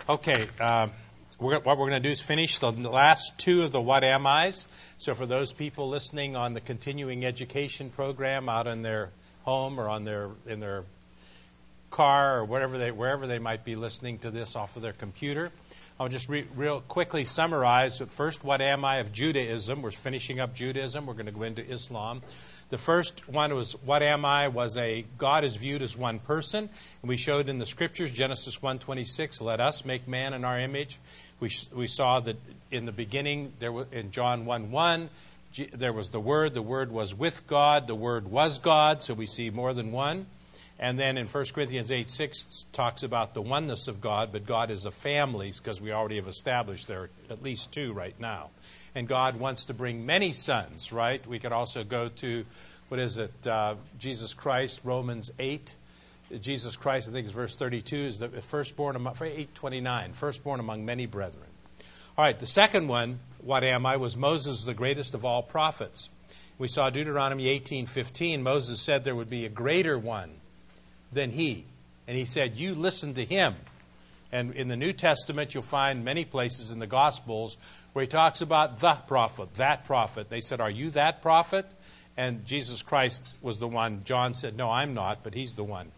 Okay, what we're going to do is finish the last two of the What Am I's. So for those people listening on the continuing education program out in their home or in their car or wherever they might be listening to this off of their computer, I'll just real quickly summarize. First, what am I of Judaism? We're finishing up Judaism. We're going to go into Islam. The first one was, what am I? God is viewed as one person. And we showed in the scriptures, Genesis 1:26, let us make man in our image. We saw that in the beginning, in John 1:1, there was the Word was with God, the Word was God, so we see more than one. And then in 1 Corinthians 8:6 talks about the oneness of God, but God is a family, because we already have established there are at least two right now. And God wants to bring many sons, right? We could also go to, Jesus Christ, Romans 8. Jesus Christ, I think it's verse 32, is the firstborn among, 8:29, firstborn among many brethren. All right, the second one, what am I, was Moses, the greatest of all prophets. We saw Deuteronomy 18:15. Moses said there would be a greater one than he. And he said, you listen to him. And in the New Testament, you'll find many places in the Gospels where he talks about the prophet, that prophet. They said, are you that prophet? And Jesus Christ was the one. John said, no, I'm not, but he's the one.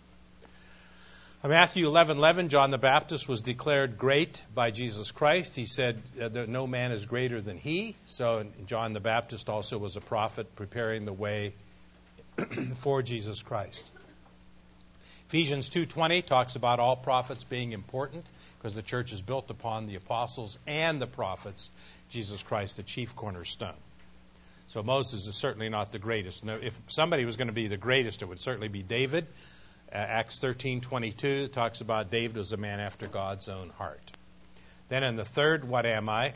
Matthew 11:11, John the Baptist was declared great by Jesus Christ. He said that no man is greater than he. So John the Baptist also was a prophet preparing the way for Jesus Christ. Ephesians 2:20 talks about all prophets being important because the church is built upon the apostles and the prophets, Jesus Christ, the chief cornerstone. So Moses is certainly not the greatest. Now, if somebody was going to be the greatest, it would certainly be David. Acts 13:22 talks about David as a man after God's own heart. Then in the third, what am I,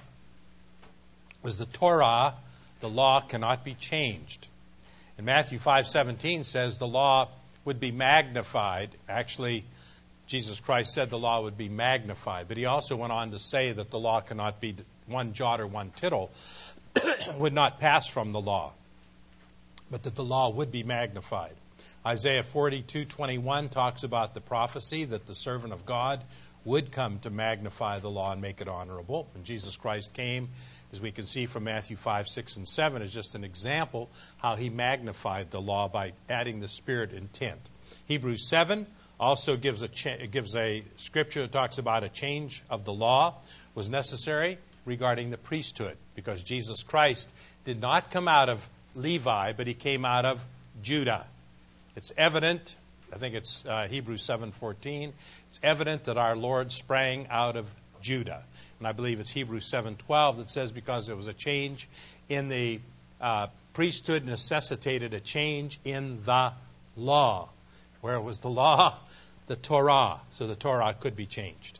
was the Torah, the law cannot be changed. And Matthew 5:17 says the law would be magnified. Actually, Jesus Christ said the law would be magnified. But he also went on to say that the law cannot be one jot or one tittle, would not pass from the law, but that the law would be magnified. Isaiah 42:21 talks about the prophecy that the servant of God would come to magnify the law and make it honorable. And Jesus Christ came, as we can see from Matthew 5, 6, and 7, is just an example how he magnified the law by adding the Spirit intent. Hebrews 7 also gives a scripture that talks about a change of the law was necessary regarding the priesthood, because Jesus Christ did not come out of Levi, but he came out of Judah. It's evident, I think it's Hebrews 7:14, it's evident that our Lord sprang out of Judah. And I believe it's Hebrews 7:12 that says because there was a change in the priesthood necessitated a change in the law. Where was the law? The Torah. So the Torah could be changed.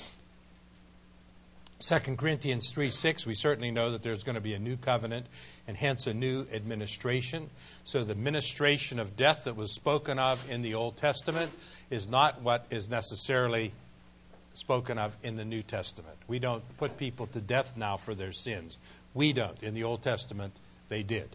2 Corinthians 3:6, we certainly know that there's going to be a new covenant and hence a new administration. So the ministration of death that was spoken of in the Old Testament is not what is necessarily spoken of in the New Testament. We don't put people to death now for their sins. We don't. In the Old Testament, they did.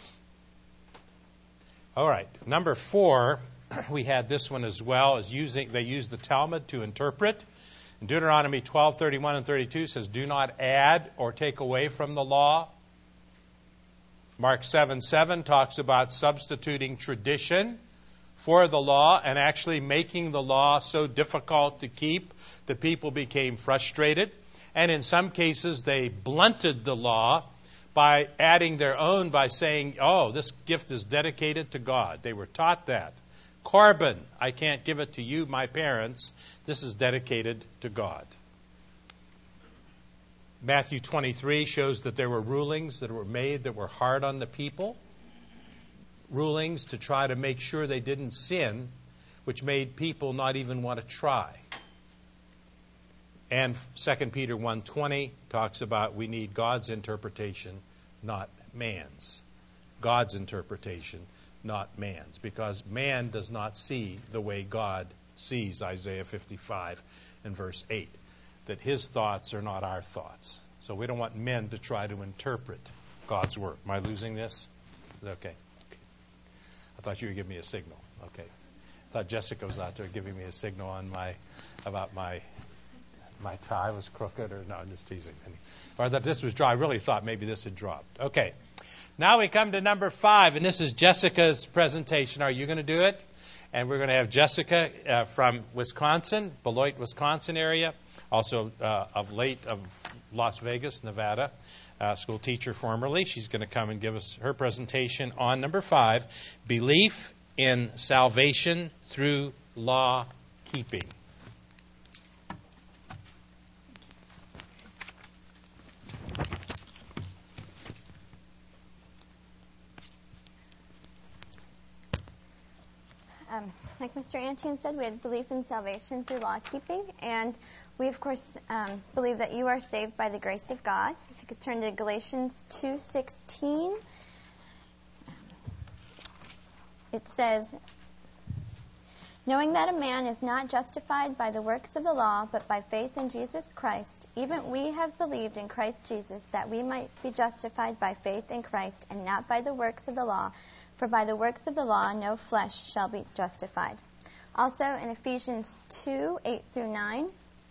All right. Number 4, we had this one as well. They used the Talmud to interpret. And Deuteronomy 12:31 and 32 says, do not add or take away from the law. Mark 7:7 talks about substituting tradition for the law and actually making the law so difficult to keep that people became frustrated. And in some cases, they blunted the law by adding their own by saying, oh, this gift is dedicated to God. They were taught that. Korban, I can't give it to you, my parents. This is dedicated to God. Matthew 23 shows that there were rulings that were made that were hard on the people. Rulings to try to make sure they didn't sin, which made people not even want to try. And 2 Peter 1:20 talks about we need God's interpretation, not man's. God's interpretation, not man's, because man does not see the way God sees, Isaiah 55 and verse 8, that his thoughts are not our thoughts. So we don't want men to try to interpret God's word. Am I losing this? Okay. I thought you were giving me a signal. Okay. I thought Jessica was out there giving me a signal on about my my tie was crooked, or no, I'm just teasing. Or that this was dry. I really thought maybe this had dropped. Okay. Now we come to number 5, and this is Jessica's presentation. Are you going to do it? And we're going to have Jessica from Wisconsin, Beloit, Wisconsin area, also of Las Vegas, Nevada, school teacher formerly. She's going to come and give us her presentation on number 5, belief in salvation through law keeping. Like Mr. Antian said, we had belief in salvation through law keeping, and we, of course, believe that you are saved by the grace of God. If you could turn to Galatians 2:16, it says, knowing that a man is not justified by the works of the law, but by faith in Jesus Christ, even we have believed in Christ Jesus, that we might be justified by faith in Christ, and not by the works of the law. For by the works of the law no flesh shall be justified. Also in Ephesians 2:8-9.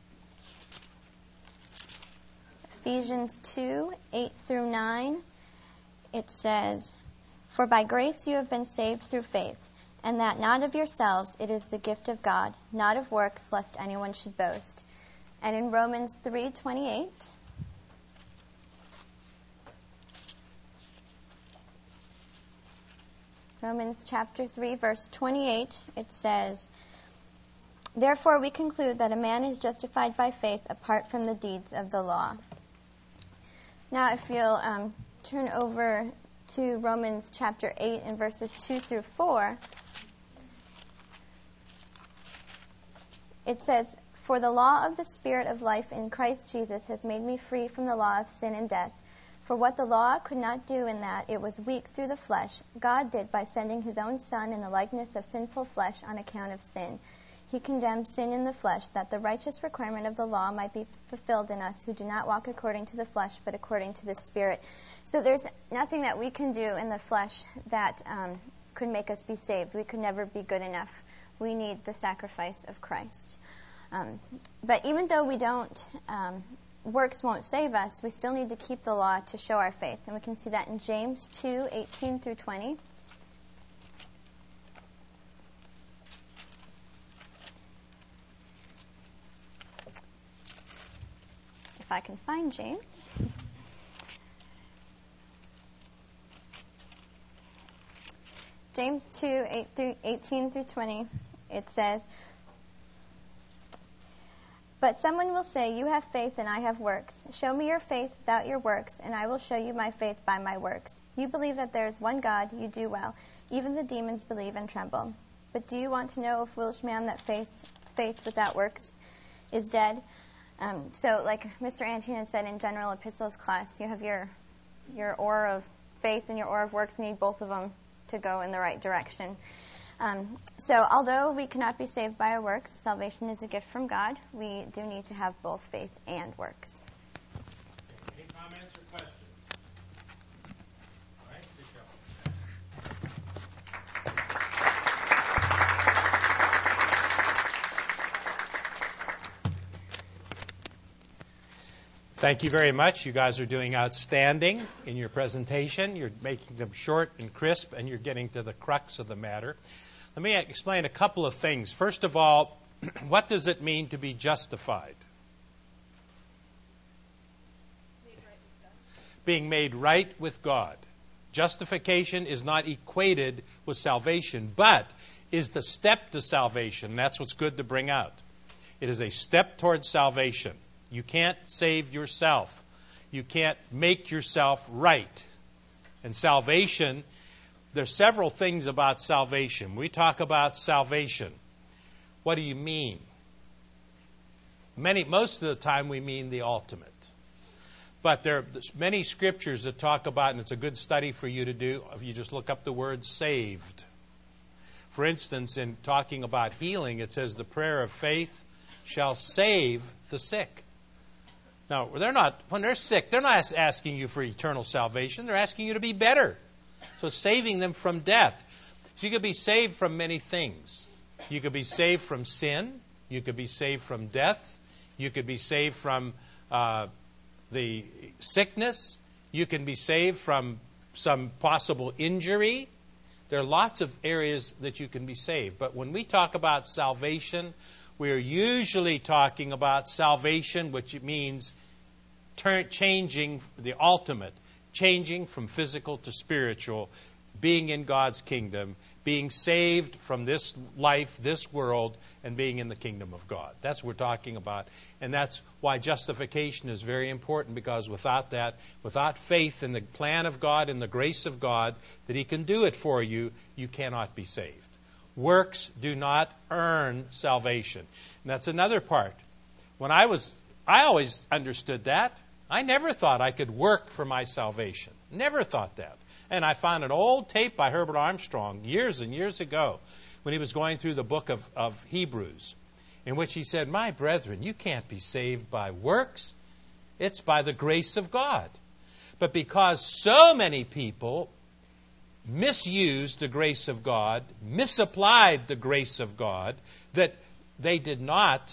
Ephesians 2:8-9, it says, for by grace you have been saved through faith, and that not of yourselves, it is the gift of God, not of works, lest anyone should boast. And in Romans 3:28, Romans chapter 3, verse 28, it says, therefore we conclude that a man is justified by faith apart from the deeds of the law. Now if you'll turn over to Romans chapter 8 and verses 2-4, it says, for the law of the Spirit of life in Christ Jesus has made me free from the law of sin and death. For what the law could not do in that it was weak through the flesh, God did by sending his own Son in the likeness of sinful flesh on account of sin. He condemned sin in the flesh, that the righteous requirement of the law might be fulfilled in us who do not walk according to the flesh, but according to the Spirit. So there's nothing that we can do in the flesh that could make us be saved. We could never be good enough. We need the sacrifice of Christ. But even though we don't... works won't save us, we still need to keep the law to show our faith. And we can see that in James 2:18-20. If I can find James. James 2:18-20, it says, but someone will say, you have faith and I have works. Show me your faith without your works, and I will show you my faith by my works. You believe that there is one God, you do well. Even the demons believe and tremble. But do you want to know, O foolish man, that faith without works is dead? So like Mr. Antian said in General Epistles class, you have your ore of faith and your ore of works. You need both of them to go in the right direction. So although we cannot be saved by our works, salvation is a gift from God, we do need to have both faith and works. Any comments or questions? All right, good job. Thank you very much. You guys are doing outstanding in your presentation. You're making them short and crisp, and you're getting to the crux of the matter. Let me explain a couple of things. First of all, what does it mean to be justified? Being made right with God. Justification is not equated with salvation, but is the step to salvation. That's what's good to bring out. It is a step towards salvation. You can't save yourself. You can't make yourself right. And salvation, there's several things about salvation. We talk about salvation. What do you mean? Most of the time we mean the ultimate. But there are many scriptures that talk about, and it's a good study for you to do, if you just look up the word saved. For instance, in talking about healing, it says the prayer of faith shall save the sick. Now, when they're sick, they're not asking you for eternal salvation. They're asking you to be better. So saving them from death. So you could be saved from many things. You could be saved from sin. You could be saved from death. You could be saved from the sickness. You can be saved from some possible injury. There are lots of areas that you can be saved. But when we talk about salvation, we're usually talking about salvation, which means changing the ultimate, changing from physical to spiritual, being in God's kingdom, being saved from this life, this world, and being in the kingdom of God. That's what we're talking about. And that's why justification is very important, because without that, without faith in the plan of God and the grace of God, that He can do it for you, you cannot be saved. Works do not earn salvation. And that's another part. I always understood that. I never thought I could work for my salvation. Never thought that. And I found an old tape by Herbert Armstrong years and years ago when he was going through the book of Hebrews, in which he said, "My brethren, you can't be saved by works. It's by the grace of God." But because so many people misused the grace of God, misapplied the grace of God, that we did not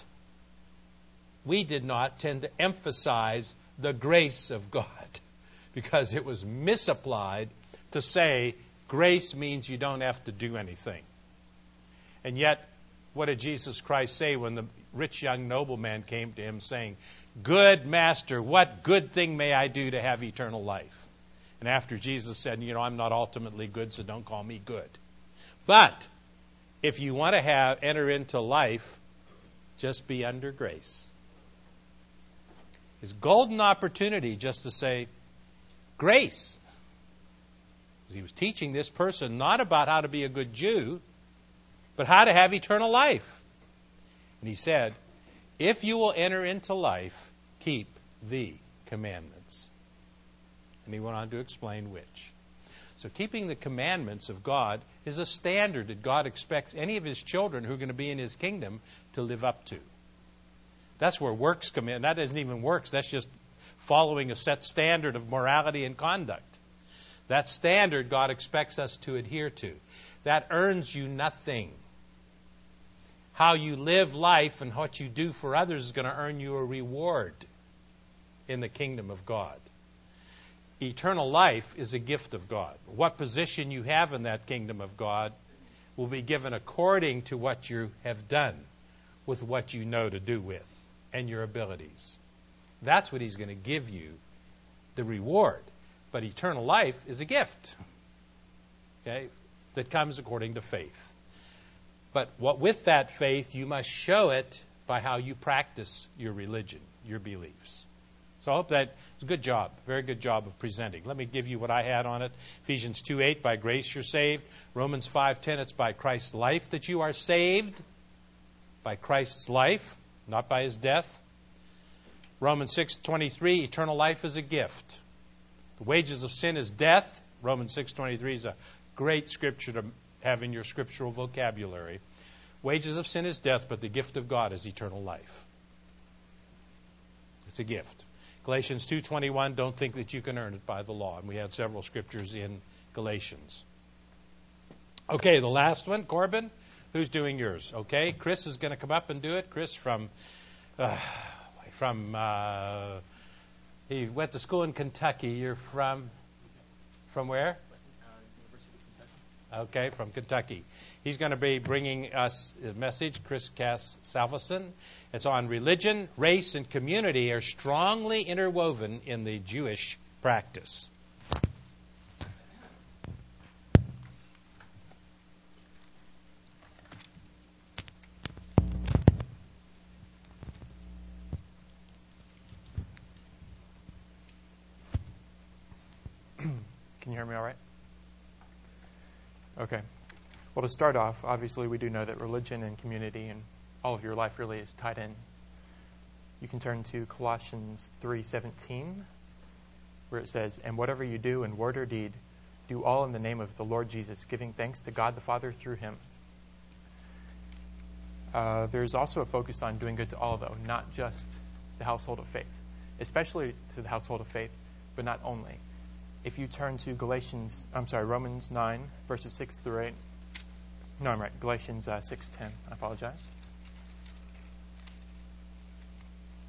tend to emphasize the grace of God, because it was misapplied to say grace means you don't have to do anything. And yet, what did Jesus Christ say when the rich young nobleman came to Him saying, "Good master, what good thing may I do to have eternal life?" And after Jesus said, "I'm not ultimately good, so don't call me good. But if you want to enter into life, just be under grace." His golden opportunity just to say, grace. He was teaching this person not about how to be a good Jew, but how to have eternal life. And he said, "If you will enter into life, keep the commandments." And he went on to explain which. So keeping the commandments of God is a standard that God expects any of His children who are going to be in His kingdom to live up to. That's where works come in. That isn't even works. That's just following a set standard of morality and conduct. That standard God expects us to adhere to. That earns you nothing. How you live life and what you do for others is going to earn you a reward in the kingdom of God. Eternal life is a gift of God. What position you have in that kingdom of God will be given according to what you have done with what you know to do with and your abilities. That's what He's going to give you, the reward. But eternal life is a gift, okay, that comes according to faith. But with that faith, you must show it by how you practice your religion, your beliefs. So I hope that was a good job, very good job of presenting. Let me give you what I had on it. Ephesians 2:8, by grace you're saved. Romans 5:10, it's by Christ's life that you are saved. By Christ's life, not by His death. Romans 6:23, eternal life is a gift. The wages of sin is death. Romans 6:23 is a great scripture to have in your scriptural vocabulary. Wages of sin is death, but the gift of God is eternal life. It's a gift. Galatians 2:21, don't think that you can earn it by the law. And we had several scriptures in Galatians. Okay, the last one, Corbin. Who's doing yours? Okay, Chris is going to come up and do it. Chris he went to school in Kentucky. You're from where? University of Kentucky. Okay, from Kentucky. He's going to be bringing us a message, Chris Cass-Salveson. It's on religion, race, and community are strongly interwoven in the Jewish practice. Can you hear me all right? Okay. Well, to start off, obviously we do know that religion and community and all of your life really is tied in. You can turn to Colossians 3:17, where it says, "And whatever you do in word or deed, do all in the name of the Lord Jesus, giving thanks to God the Father through Him." There's also a focus on doing good to all, though, not just the household of faith, especially to the household of faith, but not only. If you turn to Romans 9, verses 6 through 8. No, I'm right. Galatians 6:10. I apologize.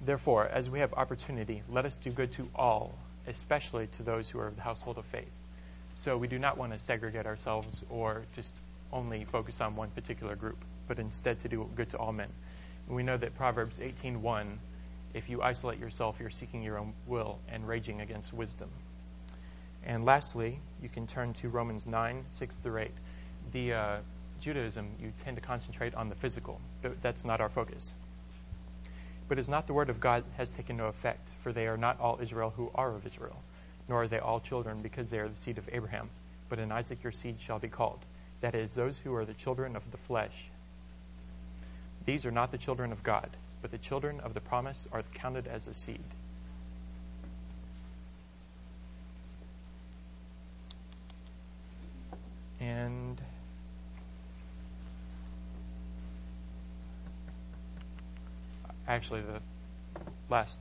Therefore, as we have opportunity, let us do good to all, especially to those who are of the household of faith. So we do not want to segregate ourselves or just only focus on one particular group, but instead to do good to all men. And we know that Proverbs 18:1, if you isolate yourself, you're seeking your own will and raging against wisdom. And lastly, you can turn to Romans 9:6-8. The Judaism, you tend to concentrate on the physical. That's not our focus. But is not the word of God has taken no effect, for they are not all Israel who are of Israel, nor are they all children, because they are the seed of Abraham. But in Isaac your seed shall be called. That is, those who are the children of the flesh. These are not the children of God, but the children of the promise are counted as a seed. And actually, the last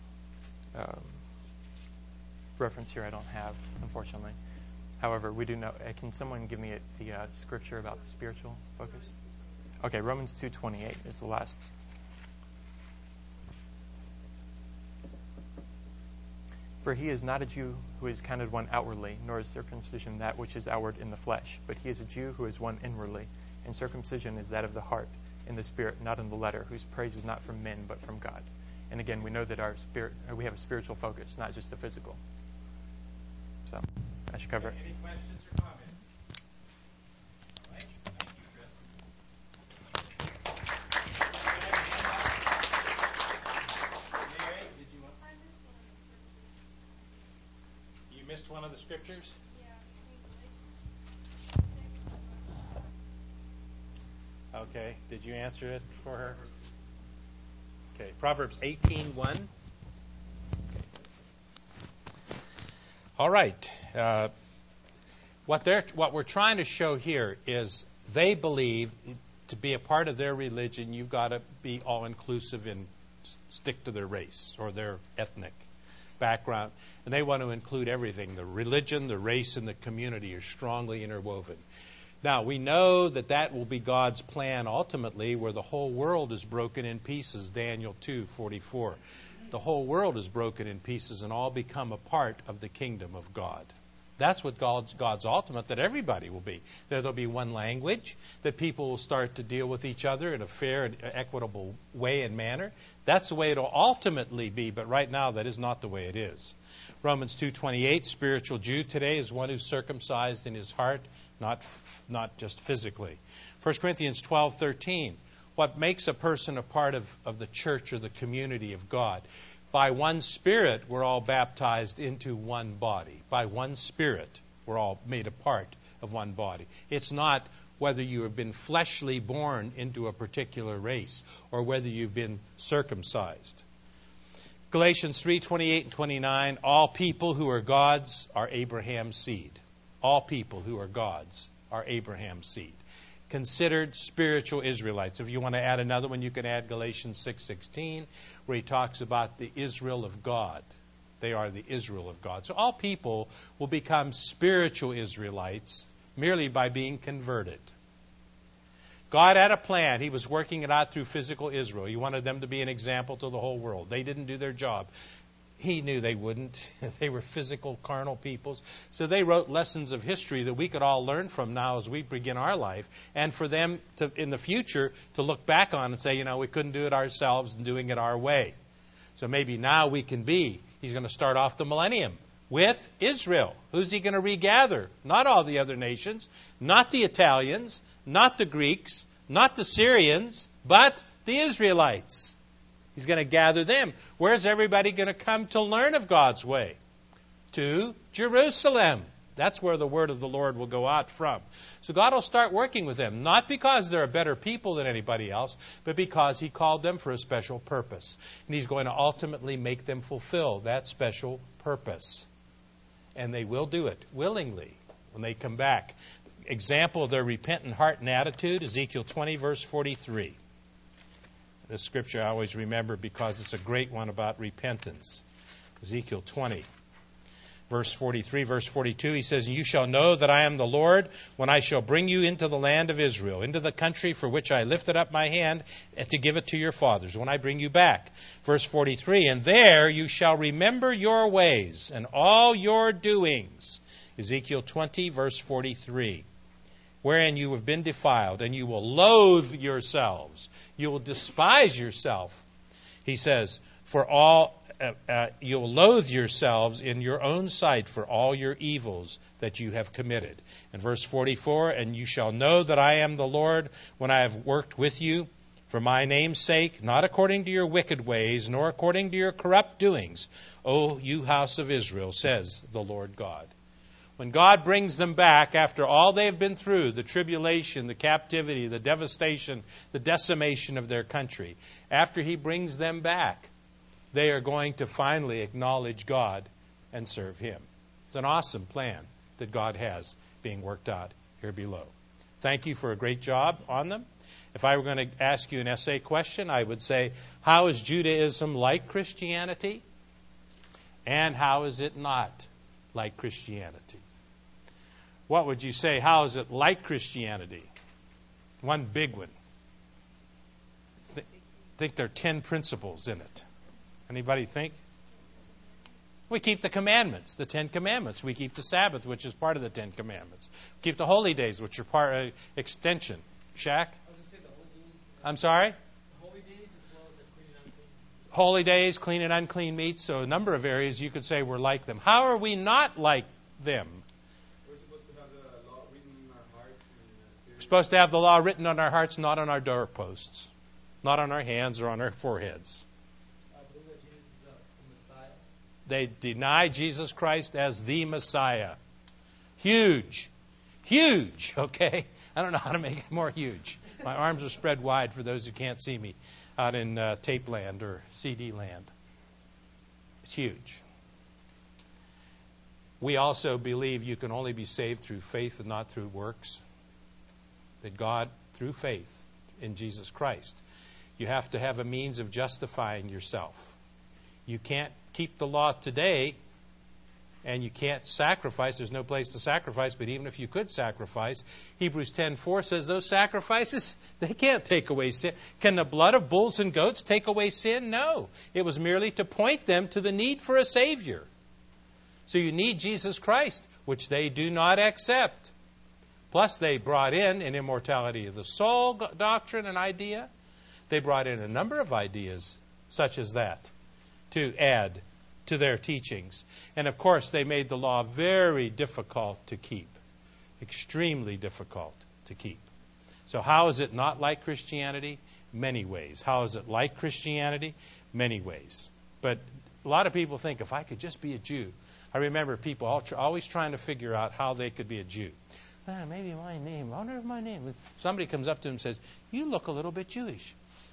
reference here I don't have, unfortunately. However, we do know. Can someone give me the scripture about the spiritual focus? Okay, Romans 2:28 is the last. For he is not a Jew who is counted one outwardly, nor is circumcision that which is outward in the flesh, but he is a Jew who is one inwardly, and circumcision is that of the heart, in the spirit, not in the letter, whose praise is not from men, but from God. And again, we know that we have a spiritual focus, not just a physical. So, I should cover it. Any questions or comments? All right. Thank you, Chris. Mary, did you want? You missed one of the scriptures? Okay. Did you answer it for her? Okay. Proverbs 18:1. All right. What we're trying to show here is they believe to be a part of their religion, you've got to be all-inclusive and stick to their race or their ethnic background. And they want to include everything. The religion, the race, and the community are strongly interwoven. Now, we know that will be God's plan ultimately, where the whole world is broken in pieces, Daniel 2:44. The whole world is broken in pieces and all become a part of the kingdom of God. That's what God's ultimate, that everybody will be. There'll be one language, that people will start to deal with each other in a fair and equitable way and manner. That's the way it'll ultimately be, but right now that is not the way it is. Romans 2:28, spiritual Jew today is one who's circumcised in his heart, not just physically. 1 Corinthians 12:13, what makes a person a part of the church or the community of God? By one Spirit, we're all baptized into one body. By one Spirit, we're all made a part of one body. It's not whether you have been fleshly born into a particular race or whether you've been circumcised. Galatians 3:28 and 29, all people who are God's are Abraham's seed. All people who are God's are Abraham's seed. Considered spiritual Israelites. If you want to add another one, you can add Galatians 6:16, where he talks about the Israel of God. They are the Israel of God. So all people will become spiritual Israelites merely by being converted. God had a plan. He was working it out through physical Israel. He wanted them to be an example to the whole world. They didn't do their job. He knew they wouldn't. They were physical, carnal peoples. So they wrote lessons of history that we could all learn from now as we begin our life, and for them to, in the future, to look back on and say, we couldn't do it ourselves and doing it our way. So maybe now we can be. He's going to start off the millennium with Israel. Who's he going to regather? Not all the other nations, not the Italians, not the Greeks, not the Syrians, but the Israelites. He's going to gather them. Where's everybody going to come to learn of God's way? To Jerusalem. That's where the word of the Lord will go out from. So God will start working with them, not because they're a better people than anybody else, but because He called them for a special purpose. And He's going to ultimately make them fulfill that special purpose. And they will do it willingly when they come back. Example of their repentant heart and attitude, Ezekiel 20, verse 43. This scripture I always remember because it's a great one about repentance. Ezekiel 20, Verse 43, verse 42, he says, "You shall know that I am the Lord when I shall bring you into the land of Israel, into the country for which I lifted up my hand to give it to your fathers, when I bring you back." Verse 43, "And there you shall remember your ways and all your doings." Ezekiel 20, verse 43. "Wherein you have been defiled, and you will loathe yourselves. You will despise yourself." He says, "You'll loathe yourselves in your own sight for all your evils that you have committed." And verse 44, "And you shall know that I am the Lord when I have worked with you for my name's sake, not according to your wicked ways, nor according to your corrupt doings, O you house of Israel, says the Lord God." When God brings them back after all they've been through, the tribulation, the captivity, the devastation, the decimation of their country, after He brings them back, they are going to finally acknowledge God and serve Him. It's an awesome plan that God has being worked out here below. Thank you for a great job on them. If I were going to ask you an essay question, I would say, how is Judaism like Christianity? And how is it not like Christianity? What would you say? How is it like Christianity? One big one. I think there are 10 principles in it. Anybody think? We keep the commandments, the 10 commandments. We keep the Sabbath, which is part of the 10 commandments. We keep the holy days, which are part of extension. Shaq? I'm sorry? Holy days as well as the clean and unclean. Holy days, clean and unclean meats. So a number of areas you could say we're like them. How are we not like them? We're supposed to have the law written in our hearts and We're supposed to have the law written on our hearts, not on our doorposts, not on our hands or on our foreheads. They deny Jesus Christ as the Messiah. Huge. Huge, okay? I don't know how to make it more huge. My arms are spread wide for those who can't see me out in tape land or CD land. It's huge. We also believe you can only be saved through faith and not through works. That God, through faith in Jesus Christ, you have to have a means of justifying yourself. You can't keep the law today, and you can't sacrifice. There's no place to sacrifice, but even if you could sacrifice, Hebrews 10:4 says those sacrifices, they can't take away sin. Can the blood of bulls and goats take away sin? No. It was merely to point them to the need for a Savior. So you need Jesus Christ, which they do not accept. Plus, they brought in an immortality of the soul doctrine and idea. They brought in a number of ideas such as that to add to their teachings. And of course, they made the law very difficult to keep. Extremely difficult to keep. So how is it not like Christianity? Many ways. How is it like Christianity? Many ways. But a lot of people think, if I could just be a Jew. I remember people always trying to figure out how they could be a Jew. Maybe my name. I wonder if my name. Somebody comes up to him and says, "You look a little bit Jewish."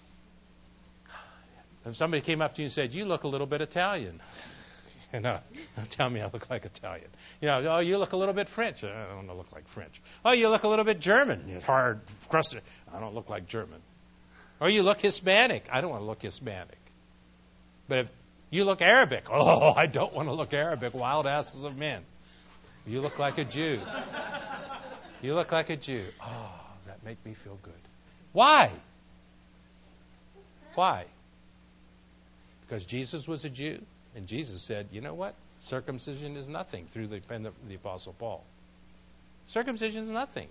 If somebody came up to you and said, "You look a little bit Italian," don't tell me I look like Italian. "Oh, you look a little bit French." I don't look like French. "Oh, you look a little bit German." It's hard, crusty. I don't look like German. Or you look Hispanic. I don't want to look Hispanic. But if you look Arabic, oh, I don't want to look Arabic. Wild asses of men. You look like a Jew. You look like a Jew. Oh, does that make me feel good? Why? Why? Because Jesus was a Jew, and Jesus said, you know what? Circumcision is nothing through the pen of the Apostle Paul. Circumcision is nothing.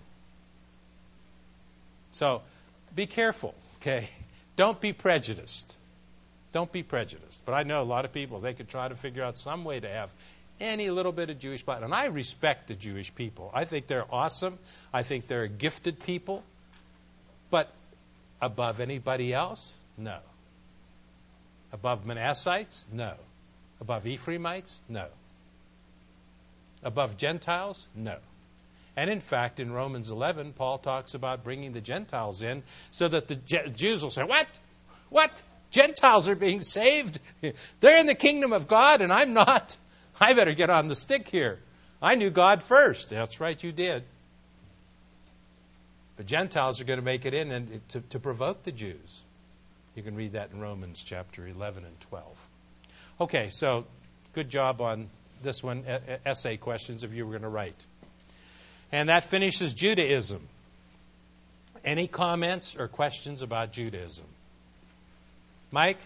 So, be careful, okay? Don't be prejudiced. Don't be prejudiced. But I know a lot of people, they could try to figure out some way to have any little bit of Jewish blood. And I respect the Jewish people. I think they're awesome. I think they're a gifted people. But above anybody else? No. Above Manassites? No. Above Ephraimites? No. Above Gentiles? No. And in fact, in Romans 11, Paul talks about bringing the Gentiles in so that the Jews will say, What? What? Gentiles are being saved? They're in the kingdom of God and I'm not. I better get on the stick here. I knew God first. That's right, you did. But Gentiles are going to make it in and to provoke the Jews. You can read that in Romans chapter 11 and 12. Okay, so good job on this one, essay questions if you were going to write. And that finishes Judaism. Any comments or questions about Judaism? Mike?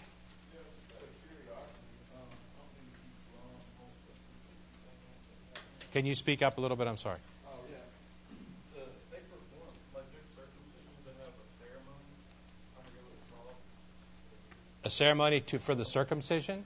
Can you speak up a little bit? I'm sorry. Oh, yeah. They perform, like their circumcision, they have a ceremony. I forget what it's called. A ceremony for the circumcision?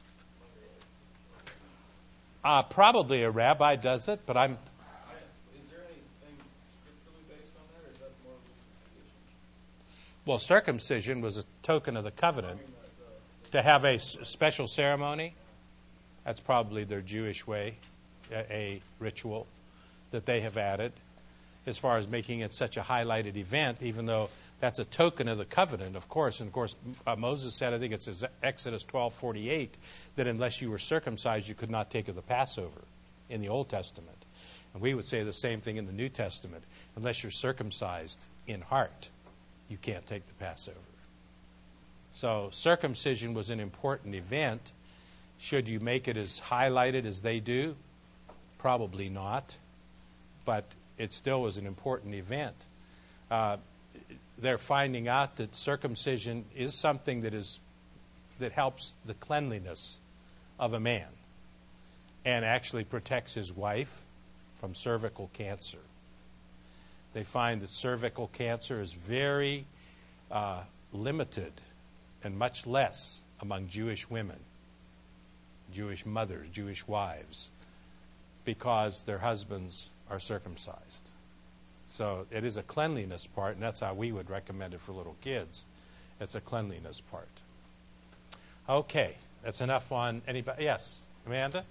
Probably a rabbi does it, but I'm... Is there anything scripturally based on that, or is that more of a tradition? Well, circumcision was a token of the covenant. To have a special ceremony, that's probably their Jewish way, a ritual that they have added as far as making it such a highlighted event, even though that's a token of the covenant, of course. And, of course, Moses said, I think it's Exodus 12:48, that unless you were circumcised, you could not take of the Passover in the Old Testament. And we would say the same thing in the New Testament. Unless you're circumcised in heart, you can't take the Passover. So circumcision was an important event. Should you make it as highlighted as they do? Probably not. But it still was an important event. They're finding out that circumcision is something that helps the cleanliness of a man and actually protects his wife from cervical cancer. They find that cervical cancer is very limited and much less among Jewish women, Jewish mothers, Jewish wives, because their husbands are circumcised. So it is a cleanliness part, and that's how we would recommend it for little kids. It's a cleanliness part. Okay, that's enough on anybody. Yes, Amanda?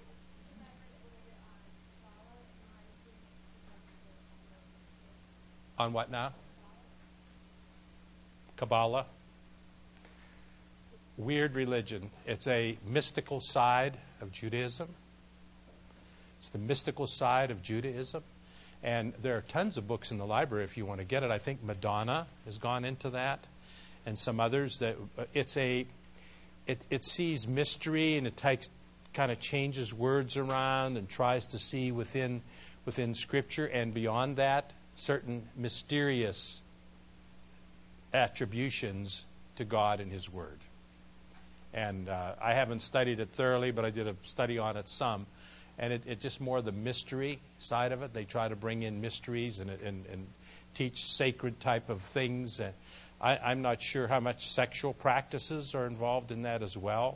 On what now? Kabbalah. Weird religion. It's a mystical side of Judaism. It's the mystical side of Judaism. And there are tons of books in the library if you want to get it. I think Madonna has gone into that, and some others. That it sees mystery, and it kind of changes words around and tries to see within Scripture and beyond that certain mysterious attributions to God and His Word. And I haven't studied it thoroughly, but I did a study on it some. And it's just more the mystery side of it. They try to bring in mysteries and teach sacred type of things. I'm not sure how much sexual practices are involved in that as well.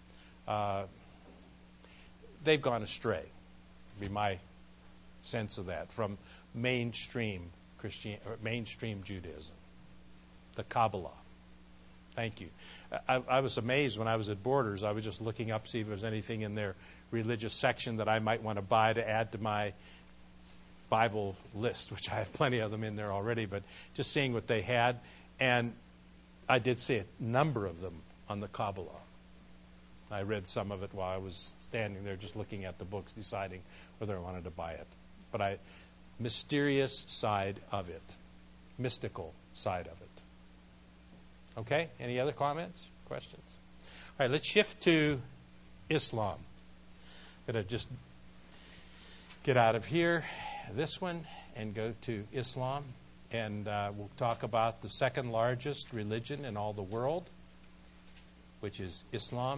They've gone astray, would be my sense of that, from mainstream mainstream Judaism, the Kabbalah. Thank you. I was amazed when I was at Borders. I was just looking up to see if there was anything in their religious section that I might want to buy to add to my Bible list, which I have plenty of them in there already, but just seeing what they had. And I did see a number of them on the Kabbalah. I read some of it while I was standing there just looking at the books, deciding whether I wanted to buy it. But mysterious side of it, mystical side of it. Okay, any other comments, questions? All right, let's shift to Islam. I'm going to just get out of here, this one, and go to Islam. And we'll talk about the second largest religion in all the world, which is Islam.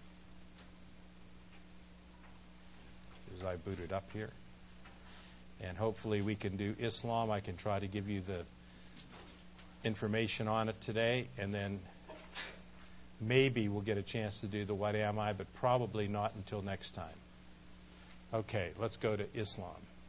As I boot it up here. And hopefully we can do Islam. I can try to give you the information on it today, and then maybe we'll get a chance to do the What Am I, but probably not until next time. Okay, let's go to Islam.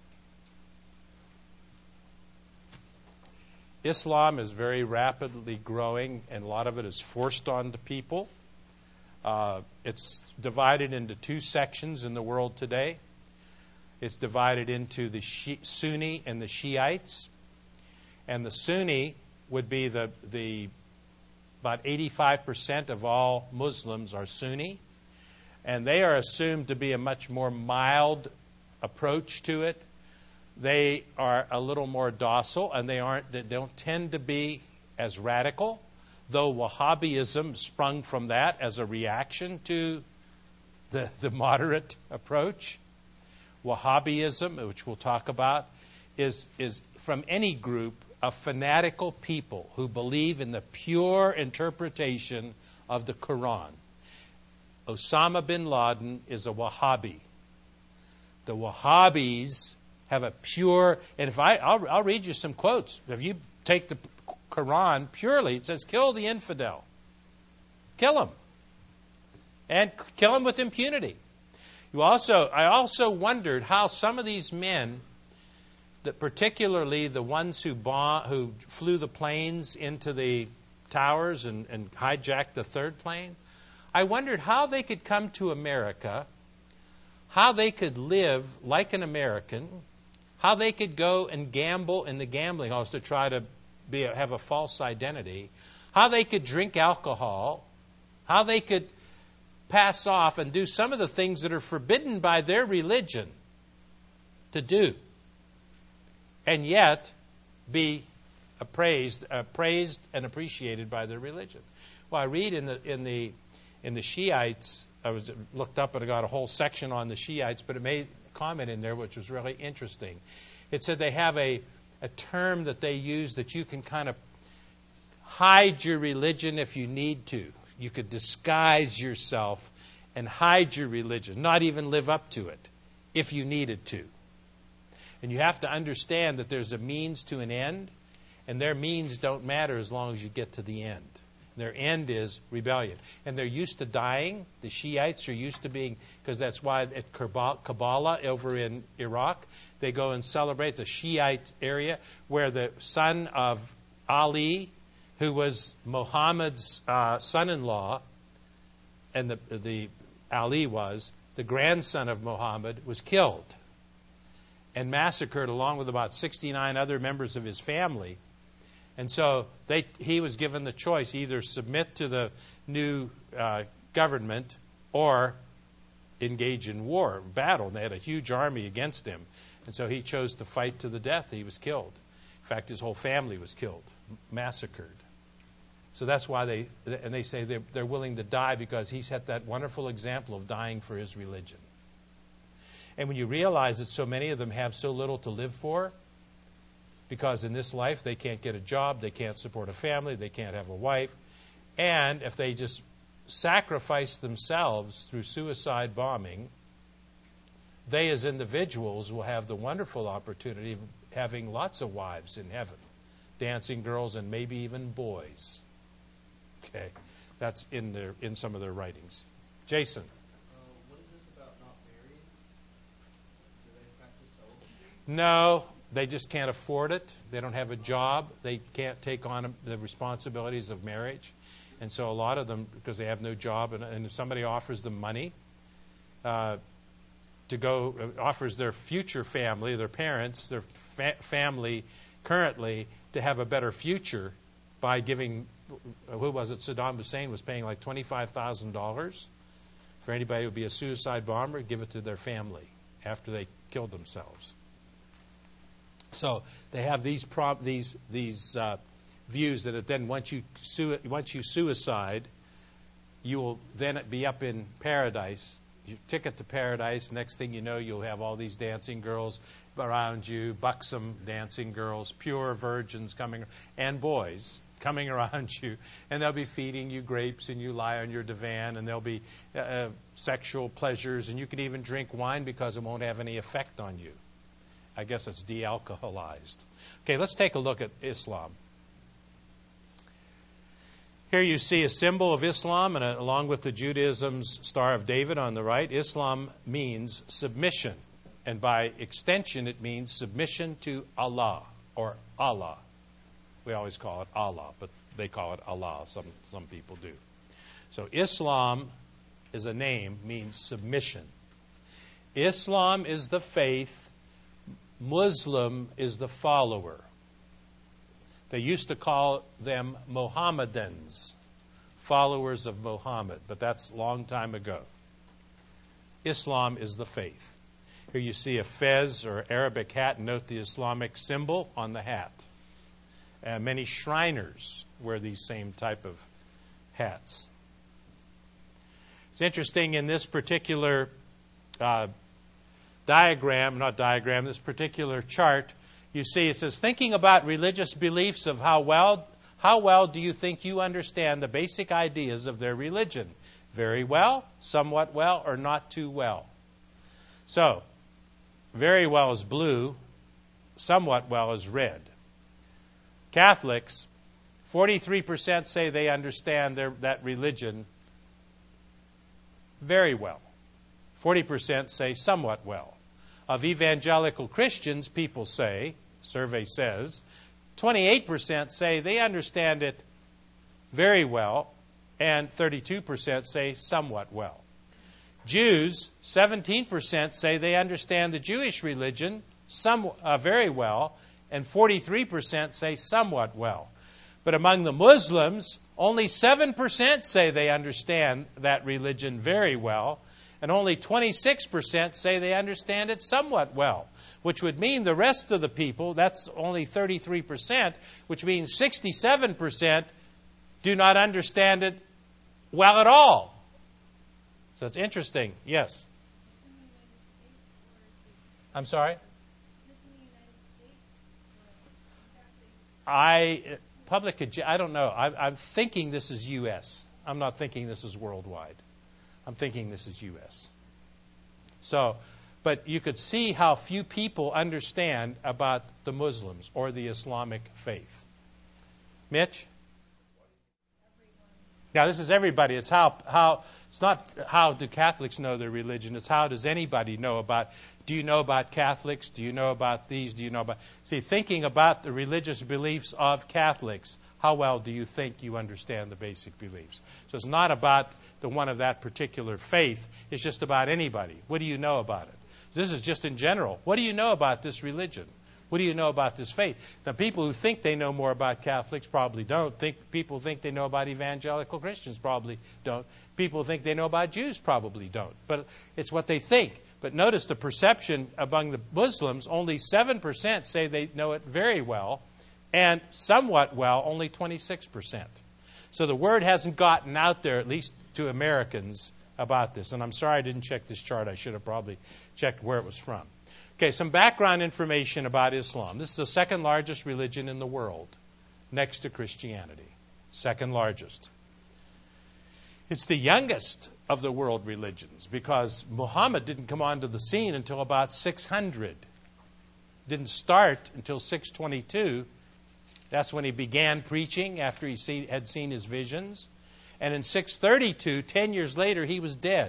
Islam is very rapidly growing, and a lot of it is forced onto people. It's divided into two sections in the world today. It's divided into the Sunni and the Shiites. And the Sunni would be about 85% of all Muslims are Sunni. And they are assumed to be a much more mild approach to it. They are a little more docile, and they don't tend to be as radical, though Wahhabism sprung from that as a reaction to the moderate approach. Wahhabism, which we'll talk about, is from any group of fanatical people who believe in the pure interpretation of the Quran. Osama bin Laden is a Wahhabi. The Wahhabis have a pure, and I'll read you some quotes. If you take the Quran purely, it says, kill the infidel. Kill him. And kill him with impunity. I also wondered how some of these men, that particularly the ones who flew the planes into the towers and hijacked the third plane, I wondered how they could come to America, how they could live like an American, how they could go and gamble in the gambling halls to try to have a false identity, how they could drink alcohol, how they could pass off and do some of the things that are forbidden by their religion to do, and yet be praised and appreciated by their religion. Well, I read in the Shiites, I was looked up and I got a whole section on the Shiites, but it made a comment in there which was really interesting. It said they have a term that they use that you can kind of hide your religion if you need to. You could disguise yourself and hide your religion, not even live up to it, if you needed to. And you have to understand that there's a means to an end, and their means don't matter as long as you get to the end. Their end is rebellion. And they're used to dying. The Shiites are used to being, because that's why at Kabbalah over in Iraq, they go and celebrate the Shiite area where the son of Ali, who was Muhammad's son-in-law, and the Ali was, the grandson of Muhammad, was killed and massacred along with about 69 other members of his family. And so he was given the choice, either submit to the new government or engage in war, battle. And they had a huge army against him. And so he chose to fight to the death. He was killed. In fact, his whole family was killed, massacred. So that's why they say they're willing to die, because he set that wonderful example of dying for his religion. And when you realize that so many of them have so little to live for, because in this life they can't get a job, they can't support a family, they can't have a wife, and if they just sacrifice themselves through suicide bombing, they as individuals will have the wonderful opportunity of having lots of wives in heaven, dancing girls and maybe even boys. Okay, that's in some of their writings. Jason. What is this about not married? Do they practice celibacy? No, they just can't afford it. They don't have a job. They can't take on the responsibilities of marriage. And so a lot of them, because they have no job, and if somebody offers them money to go, offers their future family, their parents, their family currently to have a better future by giving, who was it, Saddam Hussein was paying like $25,000 for anybody who would be a suicide bomber, give it to their family after they killed themselves. So they have these views that then once you suicide, you will then be up in paradise. Your ticket to paradise. Next thing you know, you'll have all these dancing girls around you, buxom dancing girls, pure virgins coming, and boys coming around you, and they'll be feeding you grapes, and you lie on your divan, and there'll be sexual pleasures, and you can even drink wine because it won't have any effect on you. I guess it's de-alcoholized. Okay, let's take a look at Islam. Here you see a symbol of Islam, and along with the Judaism's Star of David on the right. Islam means submission, and by extension it means submission to Allah, or Allah. We always call it Allah, but they call it Allah. Some people do. So Islam is a name, means submission. Islam is the faith. Muslim is the follower. They used to call them Mohammedans, followers of Muhammad, but that's a long time ago. Islam is the faith. Here you see a fez or Arabic hat. Note the Islamic symbol on the hat. Many Shriners wear these same type of hats. It's interesting in this particular this particular chart, you see it says, thinking about religious beliefs of how well do you think you understand the basic ideas of their religion? Very well, somewhat well, or not too well? So, very well is blue, somewhat well is red. Catholics, 43% say they understand that religion very well. 40% say somewhat well. Of evangelical Christians, people say, survey says, 28% say they understand it very well, and 32% say somewhat well. Jews, 17% say they understand the Jewish religion very well, and 43% say somewhat well. But among the Muslims, only 7% say they understand that religion very well, and only 26% say they understand it somewhat well, which would mean the rest of the people, that's only 33%, which means 67% do not understand it well at all. So it's interesting. Yes? I'm sorry? I don't know. I'm thinking this is U.S. I'm not thinking this is worldwide. I'm thinking this is U.S. So, but you could see how few people understand about the Muslims or the Islamic faith. Mitch? Now, this is everybody. It's it's not how do Catholics know their religion. It's how does anybody know about, do you know about Catholics? Do you know about these? Do you know about, see, thinking about the religious beliefs of Catholics, how well do you think you understand the basic beliefs? So it's not about the one of that particular faith. It's just about anybody. What do you know about it? This is just in general. What do you know about this religion? What do you know about this faith? Now, people who think they know more about Catholics probably don't. People think they know about evangelical Christians probably don't. People think they know about Jews probably don't. But it's what they think. But notice the perception among the Muslims, only 7% say they know it very well, and somewhat well, only 26%. So the word hasn't gotten out there, at least to Americans, about this. And I'm sorry I didn't check this chart. I should have probably checked where it was from. Okay, some background information about Islam. This is the second largest religion in the world, next to Christianity. Second largest. It's the youngest of the world religions because Muhammad didn't come onto the scene until about 600. Didn't start until 622. That's when he began preaching after he had seen his visions. And in 632, 10 years later, he was dead.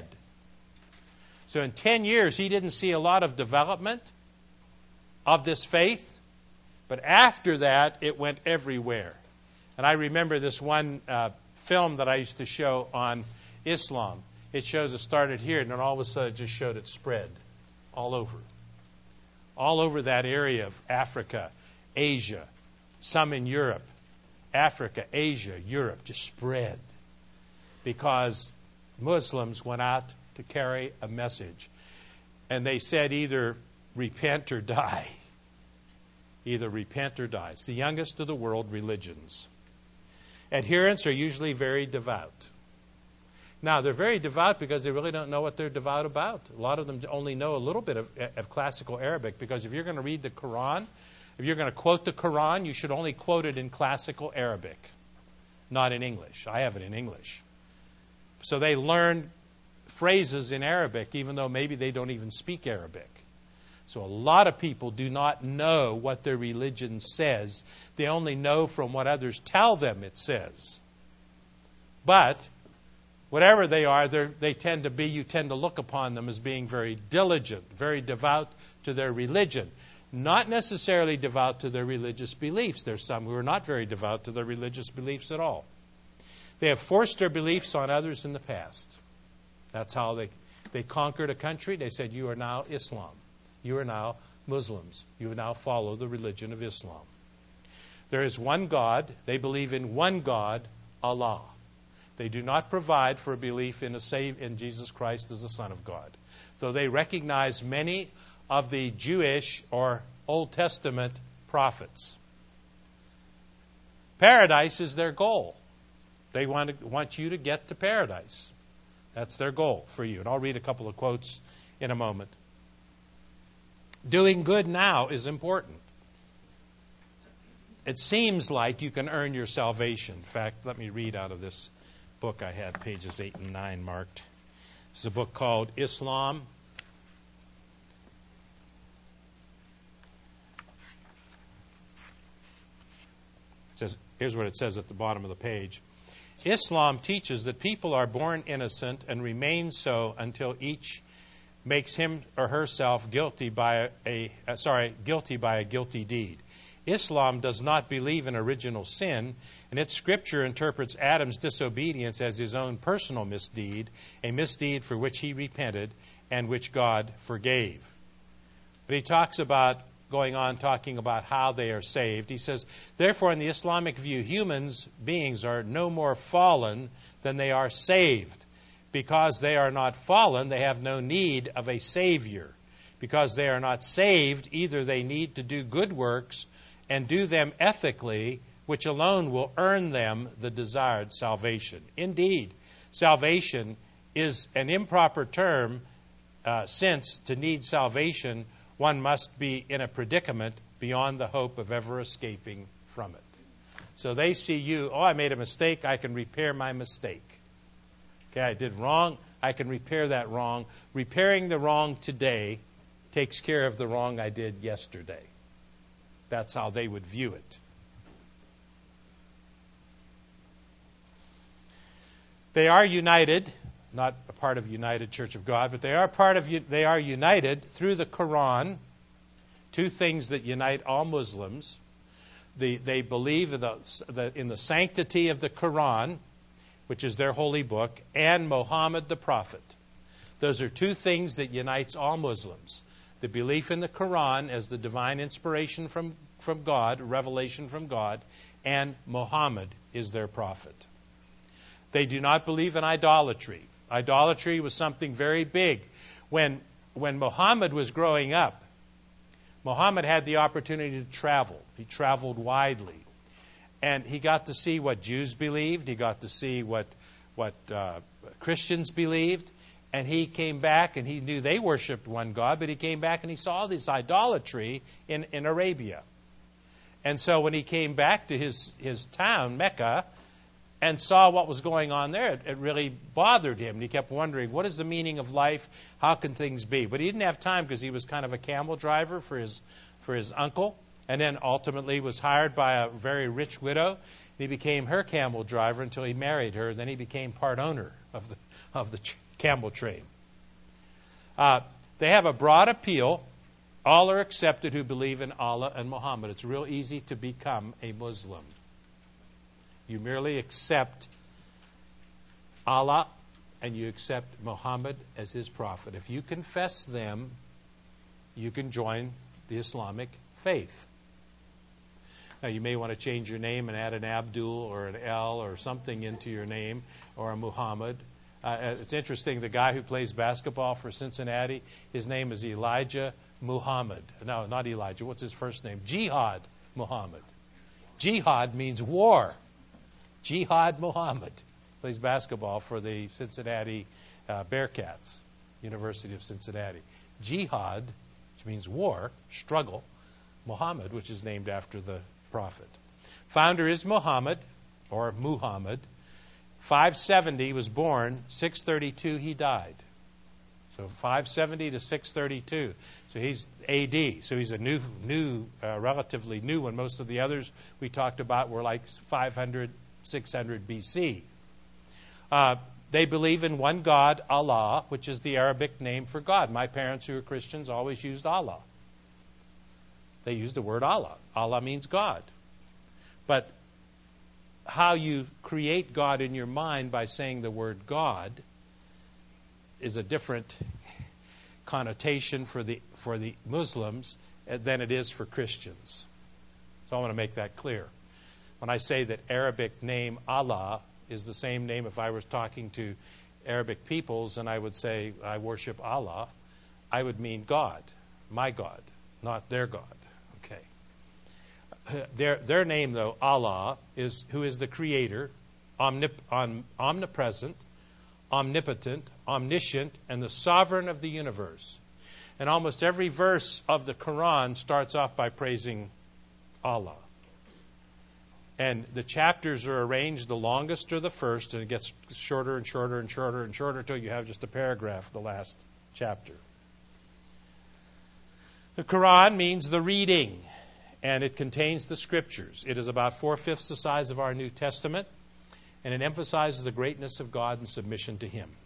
So in 10 years, he didn't see a lot of development of this faith. But after that, it went everywhere. And I remember this one film that I used to show on Islam. It shows it started here, and then all of a sudden it just showed it spread all over. All over that area of Africa, Asia, some in Europe. Africa, Asia, Europe, just spread. Because Muslims went out to carry a message. And they said either repent or die. Either repent or die. It's the youngest of the world religions. Adherents are usually very devout. Now, they're very devout because they really don't know what they're devout about. A lot of them only know a little bit of classical Arabic, because if you're going to read the Quran, if you're going to quote the Quran, you should only quote it in classical Arabic, not in English. I have it in English. So they learn phrases in Arabic, even though maybe they don't even speak Arabic. So a lot of people do not know what their religion says. They only know from what others tell them it says. But whatever they are, you tend to look upon them as being very diligent, very devout to their religion. Not necessarily devout to their religious beliefs. There's some who are not very devout to their religious beliefs at all. They have forced their beliefs on others in the past. That's how they conquered a country. They said, you are now Islam. You are now Muslims. You now follow the religion of Islam. There is one God. They believe in one God, Allah. They do not provide for a belief in Jesus Christ as the Son of God. Though they recognize many of the Jewish or Old Testament prophets. Paradise is their goal. They want you to get to paradise. That's their goal for you. And I'll read a couple of quotes in a moment. Doing good now is important. It seems like you can earn your salvation. In fact, let me read out of this book I had, pages 8 and 9 marked. This is a book called Islam. It says, here's what it says at the bottom of the page. Islam teaches that people are born innocent and remain so until each makes him or herself guilty by a guilty deed. Islam does not believe in original sin, and its scripture interprets Adam's disobedience as his own personal misdeed, a misdeed for which he repented and which God forgave. But he talks about, going on talking about how they are saved. He says, therefore, in the Islamic view, beings are no more fallen than they are saved. Because they are not fallen, they have no need of a Savior. Because they are not saved, either they need to do good works and do them ethically, which alone will earn them the desired salvation. Indeed, salvation is an improper term, since to need salvation, one must be in a predicament beyond the hope of ever escaping from it. So they see you, I made a mistake, I can repair my mistake. Okay, I did wrong, I can repair that wrong. Repairing the wrong today takes care of the wrong I did yesterday. That's how they would view it. They are united, not a part of United Church of God, but they are united through the Quran. Two things that unite all Muslims. They believe in the sanctity of the Quran, which is their holy book, and Muhammad the Prophet. Those are two things that unites all Muslims. The belief in the Quran as the divine inspiration from God, revelation from God, and Muhammad is their prophet. They do not believe in idolatry. Idolatry was something very big. When Muhammad was growing up, Muhammad had the opportunity to travel. He traveled widely. And he got to see what Jews believed. He got to see what Christians believed. And he came back and he knew they worshipped one God, but he came back and he saw this idolatry in Arabia. And so when he came back to his town, Mecca, and saw what was going on there, it really bothered him. And he kept wondering, what is the meaning of life? How can things be? But he didn't have time because he was kind of a camel driver for his uncle, and then ultimately was hired by a very rich widow. And he became her camel driver until he married her. Then he became part owner of the camel train. They have a broad appeal. All are accepted who believe in Allah and Muhammad. It's real easy to become a Muslim. You merely accept Allah and you accept Muhammad as his prophet. If you confess them, you can join the Islamic faith. Now, you may want to change your name and add an Abdul or an L or something into your name, or a Muhammad. It's interesting, the guy who plays basketball for Cincinnati, his name is Elijah Muhammad. No, not Elijah. What's his first name? Jihad Muhammad. Jihad means war. Jihad Muhammad plays basketball for the Cincinnati Bearcats, University of Cincinnati. Jihad, which means war, struggle. Muhammad, which is named after the prophet. Founder is Muhammad, or Muhammad. 570 was born, 632 he died. So 570 to 632. So he's AD. So he's a relatively new one. Most of the others we talked about were like 500, 600 BC. They believe in one God, Allah, which is the Arabic name for God. My parents, who are Christians, always used Allah. They used the word Allah. Allah means God. But how you create God in your mind by saying the word God is a different connotation for the Muslims than it is for Christians. So I want to make that clear. When I say that Arabic name Allah is the same name, if I was talking to Arabic peoples and I would say I worship Allah, I would mean God, my God, not their God. Okay. Their name, though, Allah, who is the creator, omnipresent, omnipotent, omniscient, and the sovereign of the universe. And almost every verse of the Quran starts off by praising Allah. And the chapters are arranged, the longest are the first, and it gets shorter and shorter and shorter and shorter until you have just a paragraph, the last chapter. The Quran means the reading, and it contains the scriptures. It is about 4/5 the size of our New Testament, and it emphasizes the greatness of God and submission to Him.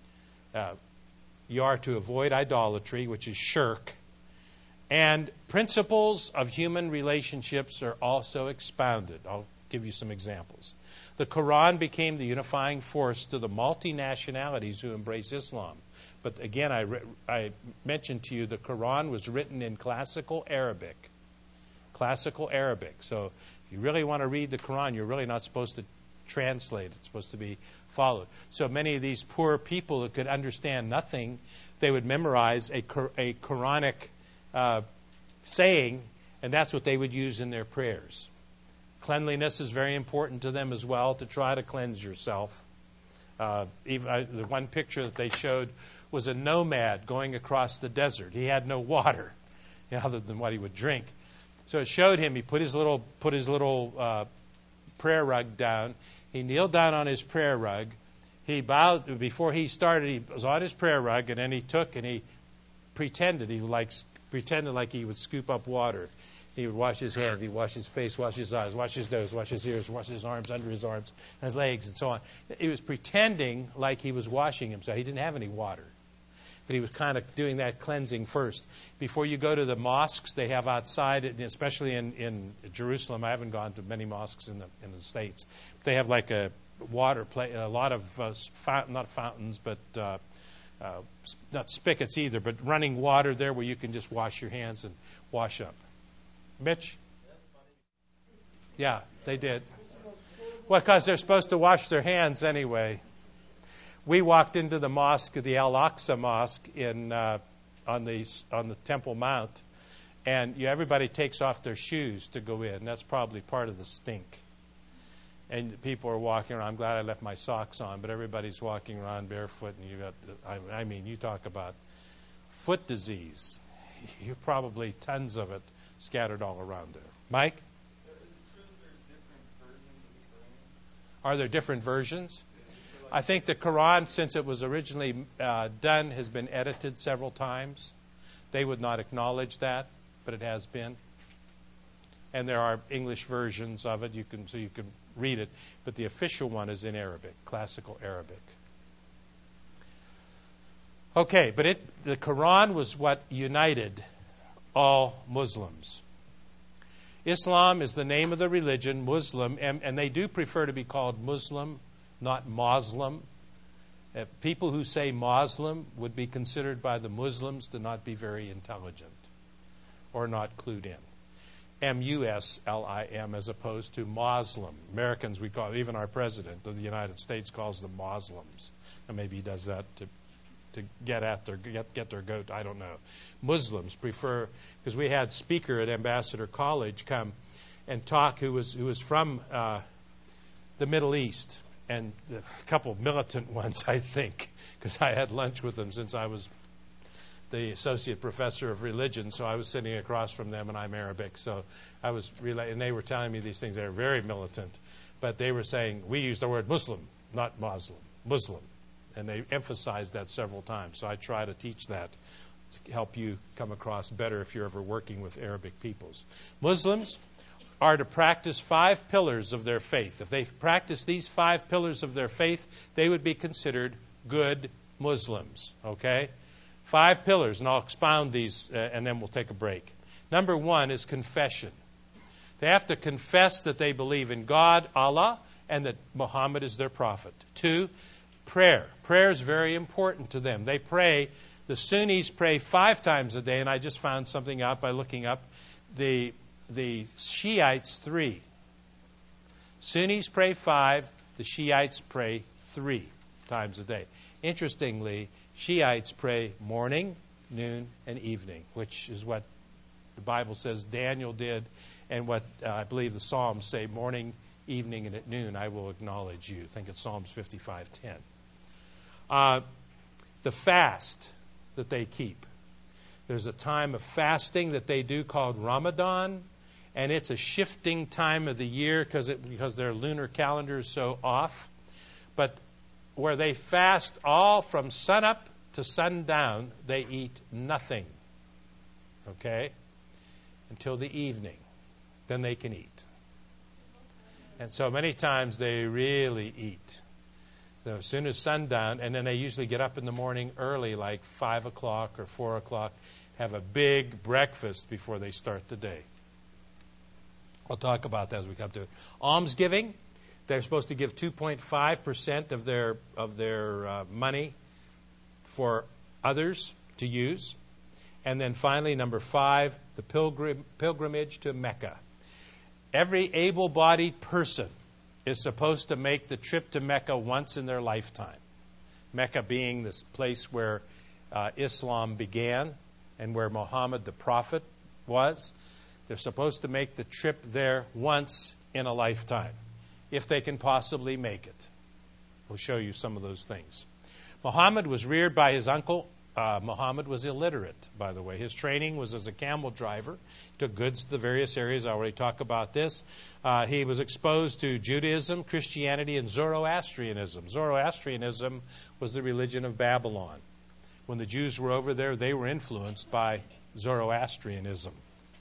You are to avoid idolatry, which is shirk, and principles of human relationships are also expounded. I'll give you some examples. The Quran became the unifying force to the multinationalities who embrace Islam. But again, I mentioned to you the Quran was written in classical Arabic. Classical Arabic. So if you really want to read the Quran, you're really not supposed to translate. It's supposed to be followed. So many of these poor people that could understand nothing, they would memorize a Quranic saying, and that's what they would use in their prayers. Cleanliness is very important to them as well, to try to cleanse yourself. The one picture that they showed was a nomad going across the desert. He had no water other than what he would drink. So it showed him, he put his little prayer rug down. He kneeled down on his prayer rug. He bowed. Before he started, he was on his prayer rug, and then he took and he pretended. He pretended like he would scoop up water. He would wash his hands, he'd wash his face, wash his eyes, wash his nose, wash his ears, wash his arms, under his arms, and his legs, and so on. He was pretending like he was washing himself. He didn't have any water. But he was kind of doing that cleansing first. Before you go to the mosques they have outside, especially in Jerusalem, I haven't gone to many mosques in the States. They have like a water play, a lot of not fountains, but not spigots either, but running water there where you can just wash your hands and wash up. Mitch? Yeah, they did. Well, because they're supposed to wash their hands anyway. We walked into the mosque, the Al-Aqsa Mosque on the Temple Mount, and everybody takes off their shoes to go in. That's probably part of the stink. And people are walking around. I'm glad I left my socks on, but everybody's walking around barefoot, and you talk about foot disease. You probably tons of it scattered all around there. Mike? Is it true that there's different versions of the Quran? Are there different versions? I think the Quran, since it was originally done, has been edited several times. They would not acknowledge that, but it has been. And there are English versions of it, so you can read it. But the official one is in Arabic, classical Arabic. Okay, but the Quran was what united all Muslims. Islam is the name of the religion, Muslim, and they do prefer to be called Muslim, not Muslim. People who say Muslim would be considered by the Muslims to not be very intelligent or not clued in. M-U-S-L-I-M as opposed to Muslim. Americans, we call, even our president of the United States calls them Muslims. And maybe he does that to get their goat, I don't know. Muslims prefer, because we had a speaker at Ambassador College come and talk who was from the Middle East, and a couple of militant ones, I think, because I had lunch with them since I was the associate professor of religion, so I was sitting across from them, and I'm Arabic, so I was and they were telling me these things. They were very militant, but they were saying, we use the word Muslim, not Muslim, Muslim. And they emphasized that several times. So I try to teach that to help you come across better if you're ever working with Arabic peoples. Muslims are to practice 5 pillars of their faith. If they practice these 5 pillars of their faith, they would be considered good Muslims. Okay? 5 pillars, and I'll expound these, and then we'll take a break. Number 1 is confession. They have to confess that they believe in God, Allah, and that Muhammad is their prophet. 2, prayer. Prayer is very important to them. They pray. The Sunnis pray 5 times a day, and I just found something out by looking up. The Shiites 3. Sunnis pray 5. The Shiites pray 3 times a day. Interestingly, Shiites pray morning, noon, and evening, which is what the Bible says Daniel did, and what I believe the Psalms say, morning, evening, and at noon I will acknowledge you. I think it's Psalms 55:10. The fast that they keep. There's a time of fasting that they do called Ramadan, and it's a shifting time of the year because their lunar calendar is so off. But where they fast all from sunup to sundown, they eat nothing. Okay? Until the evening. Then they can eat. And so many times they really eat. So as soon as sundown, and then they usually get up in the morning early, like 5 o'clock or 4 o'clock, have a big breakfast before they start the day. I'll talk about that as we come to it. Almsgiving, they're supposed to give 2.5% of their money for others to use. And then finally, number 5, the pilgrimage to Mecca. Every able-bodied person is supposed to make the trip to Mecca once in their lifetime. Mecca being this place where Islam began and where Muhammad the prophet was. They're supposed to make the trip there once in a lifetime, if they can possibly make it. We'll show you some of those things. Muhammad was reared by his uncle. Muhammad was illiterate, by the way. His training was as a camel driver. He took goods to the various areas. I already talked about this. He was exposed to Judaism, Christianity, and Zoroastrianism. Zoroastrianism was the religion of Babylon. When the Jews were over there, they were influenced by Zoroastrianism.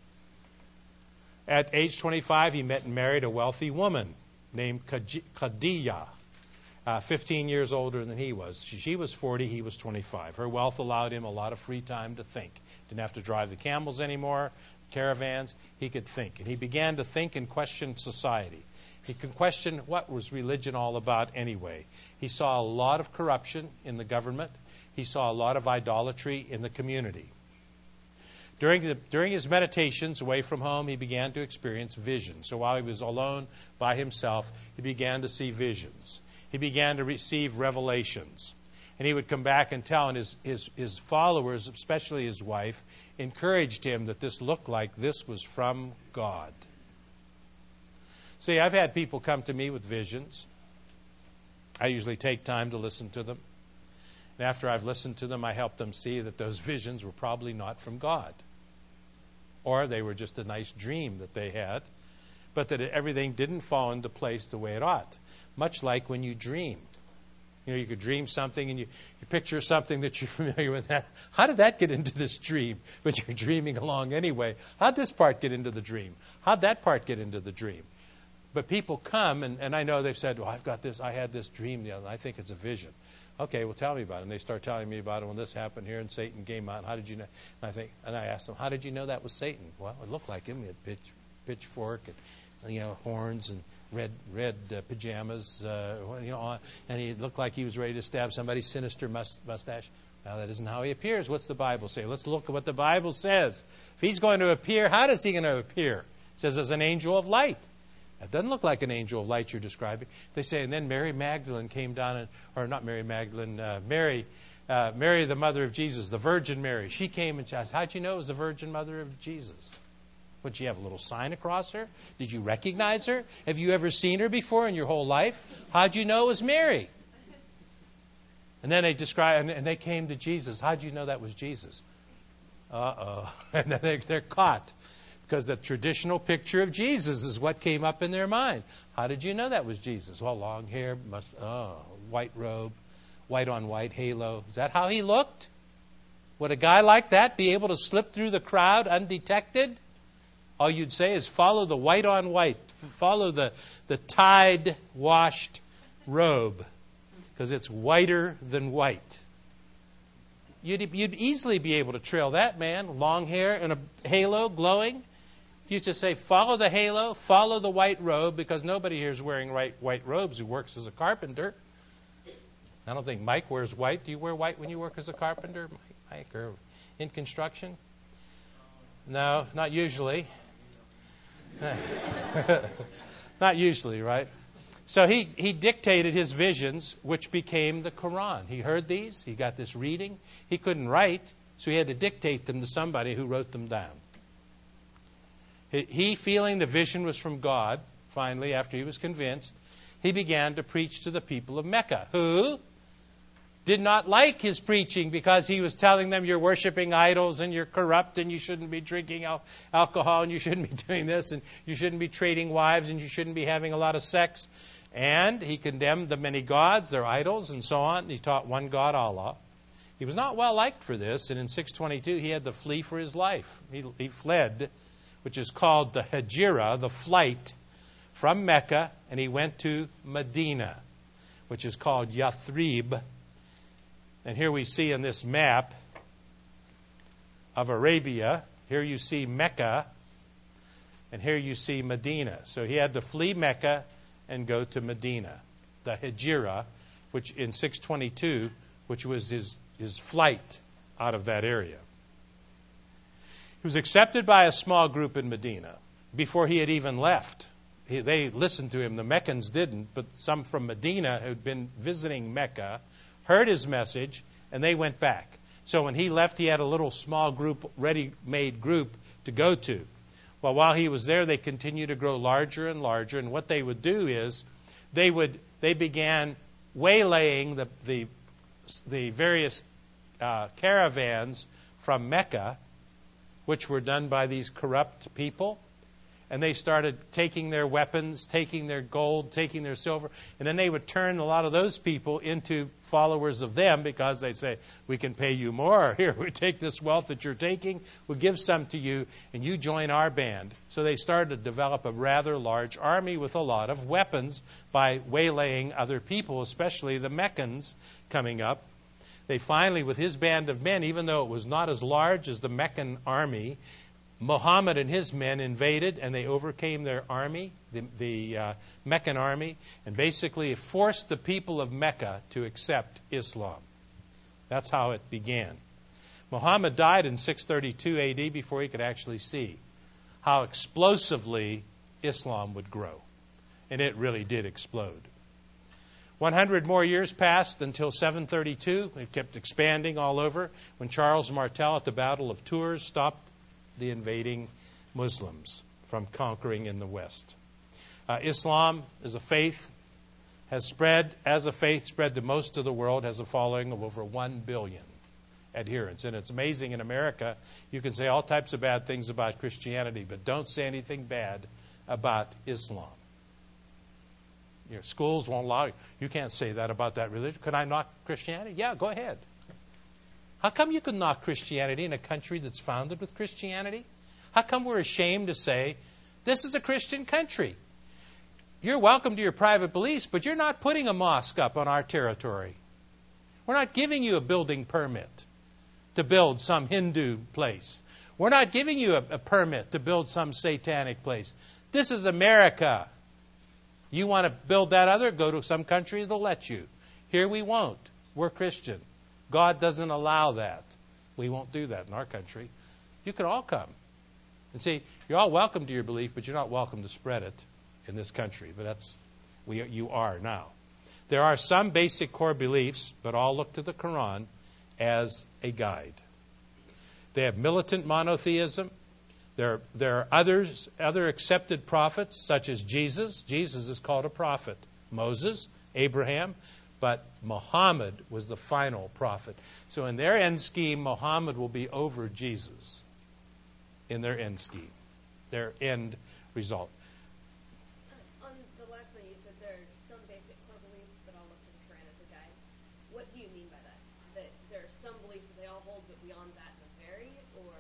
At age 25, he met and married a wealthy woman named Khadijah. 15 years older than he was. She was 40, he was 25. Her wealth allowed him a lot of free time to think. Didn't have to drive the camels anymore, caravans. He could think. And he began to think and question society. He could question what was religion all about anyway. He saw a lot of corruption in the government. He saw a lot of idolatry in the community. During his meditations away from home, he began to experience visions. So while he was alone by himself, he began to see visions. He began to receive revelations. And he would come back and tell, and his followers, especially his wife, encouraged him that this looked like this was from God. See, I've had people come to me with visions. I usually take time to listen to them. And after I've listened to them, I help them see that those visions were probably not from God. Or they were just a nice dream that they had, but that everything didn't fall into place the way it ought. Much like when you dream. You know, you could dream something and you picture something that you're familiar with. How did that get into this dream? But you're dreaming along anyway. How'd this part get into the dream? How'd that part get into the dream? But people come, and I know they've said, well, I had this dream the other night. I think it's a vision. Okay, well, tell me about it. And they start telling me about it. When this happened here and Satan came out, how did you know? And I asked them, how did you know that was Satan? Well, it looked like him. He had pitchfork and, horns and red pajamas, and he looked like he was ready to stab somebody's sinister mustache. Now, that isn't how he appears. What's the Bible say? Let's look at what the Bible says. If he's going to appear, how is he going to appear? It says as an angel of light. It doesn't look like an angel of light you're describing. They say, and then Mary Magdalene came down, or not Mary Magdalene, Mary, the mother of Jesus, the Virgin Mary. She came and she asked, how'd you know it was the Virgin Mother of Jesus? Would she have a little sign across her? Did you recognize her? Have you ever seen her before in your whole life? How'd you know it was Mary? And then they describe, and they came to Jesus. How'd you know that was Jesus? And then they're caught. Because the traditional picture of Jesus is what came up in their mind. How did you know that was Jesus? Well, long hair, white robe, white on white halo. Is that how he looked? Would a guy like that be able to slip through the crowd undetected? All you'd say is follow the white on white. Follow the tide-washed robe. Because it's whiter than white. You'd easily be able to trail that man. Long hair and a halo glowing. You just say, follow the halo, follow the white robe, because nobody here is wearing white robes who works as a carpenter. I don't think Mike wears white. Do you wear white when you work as a carpenter, Mike, or in construction? No, not usually. Not usually, right? So he dictated his visions, which became the Quran. He heard these. He got this reading. He couldn't write, so he had to dictate them to somebody who wrote them down. He, feeling the vision was from God, finally, after he was convinced, he began to preach to the people of Mecca, who did not like his preaching because he was telling them you're worshiping idols and you're corrupt and you shouldn't be drinking alcohol and you shouldn't be doing this and you shouldn't be trading wives and you shouldn't be having a lot of sex. And he condemned the many gods, their idols, and so on. He taught one God, Allah. He was not well liked for this, and in 622 he had to flee for his life. He fled, which is called the Hijra, the flight, from Mecca, and he went to Medina, which is called Yathrib. And here we see in this map of Arabia, here you see Mecca, and here you see Medina. So he had to flee Mecca and go to Medina, the Hijra, which in 622, which was his flight out of that area. He was accepted by a small group in Medina before he had even left. They listened to him. The Meccans didn't, but some from Medina who had been visiting Mecca heard his message, and they went back. So when he left, he had a little small group, ready-made group to go to. Well, while he was there, they continued to grow larger and larger, and what they would do is they began waylaying the various caravans from Mecca, which were done by these corrupt people. And they started taking their weapons, taking their gold, taking their silver. And then they would turn a lot of those people into followers of them because they say, we can pay you more. Here, we take this wealth that you're taking, we'll give some to you, and you join our band. So they started to develop a rather large army with a lot of weapons by waylaying other people, especially the Meccans coming up. They finally, with his band of men, even though it was not as large as the Meccan army, Muhammad and his men invaded, and they overcame their army, the Meccan army, and basically forced the people of Mecca to accept Islam. That's how it began. Muhammad died in 632 AD before he could actually see how explosively Islam would grow. And it really did explode. 100 more years passed until 732. It kept expanding all over when Charles Martel at the Battle of Tours stopped the invading Muslims from conquering in the West. Islam as a faith has spread to most of the world, has a following of over 1 billion adherents. And it's amazing in America, you can say all types of bad things about Christianity, but don't say anything bad about Islam. Your schools won't allow you. You can't say that about that religion. Could I knock Christianity? Yeah, go ahead. How come you can knock Christianity in a country that's founded with Christianity? How come we're ashamed to say, this is a Christian country? You're welcome to your private beliefs, but you're not putting a mosque up on our territory. We're not giving you a building permit to build some Hindu place. We're not giving you a permit to build some satanic place. This is America. You want to build that other, go to some country, they'll let you. Here we won't. We're Christian. God doesn't allow that. We won't do that in our country. You can all come. And see, you're all welcome to your belief, but you're not welcome to spread it in this country. But you are now. There are some basic core beliefs, but all look to the Quran as a guide. They have militant monotheism. There are other accepted prophets, such as Jesus. Jesus is called a prophet. Moses, Abraham. But Muhammad was the final prophet. So in their end scheme, Muhammad will be over Jesus. In their end scheme. Their end result. On the last one, you said there are some basic core beliefs, but I'll look to the Quran as a guide. What do you mean by that? That there are some beliefs that they all hold, but beyond that they vary? Or...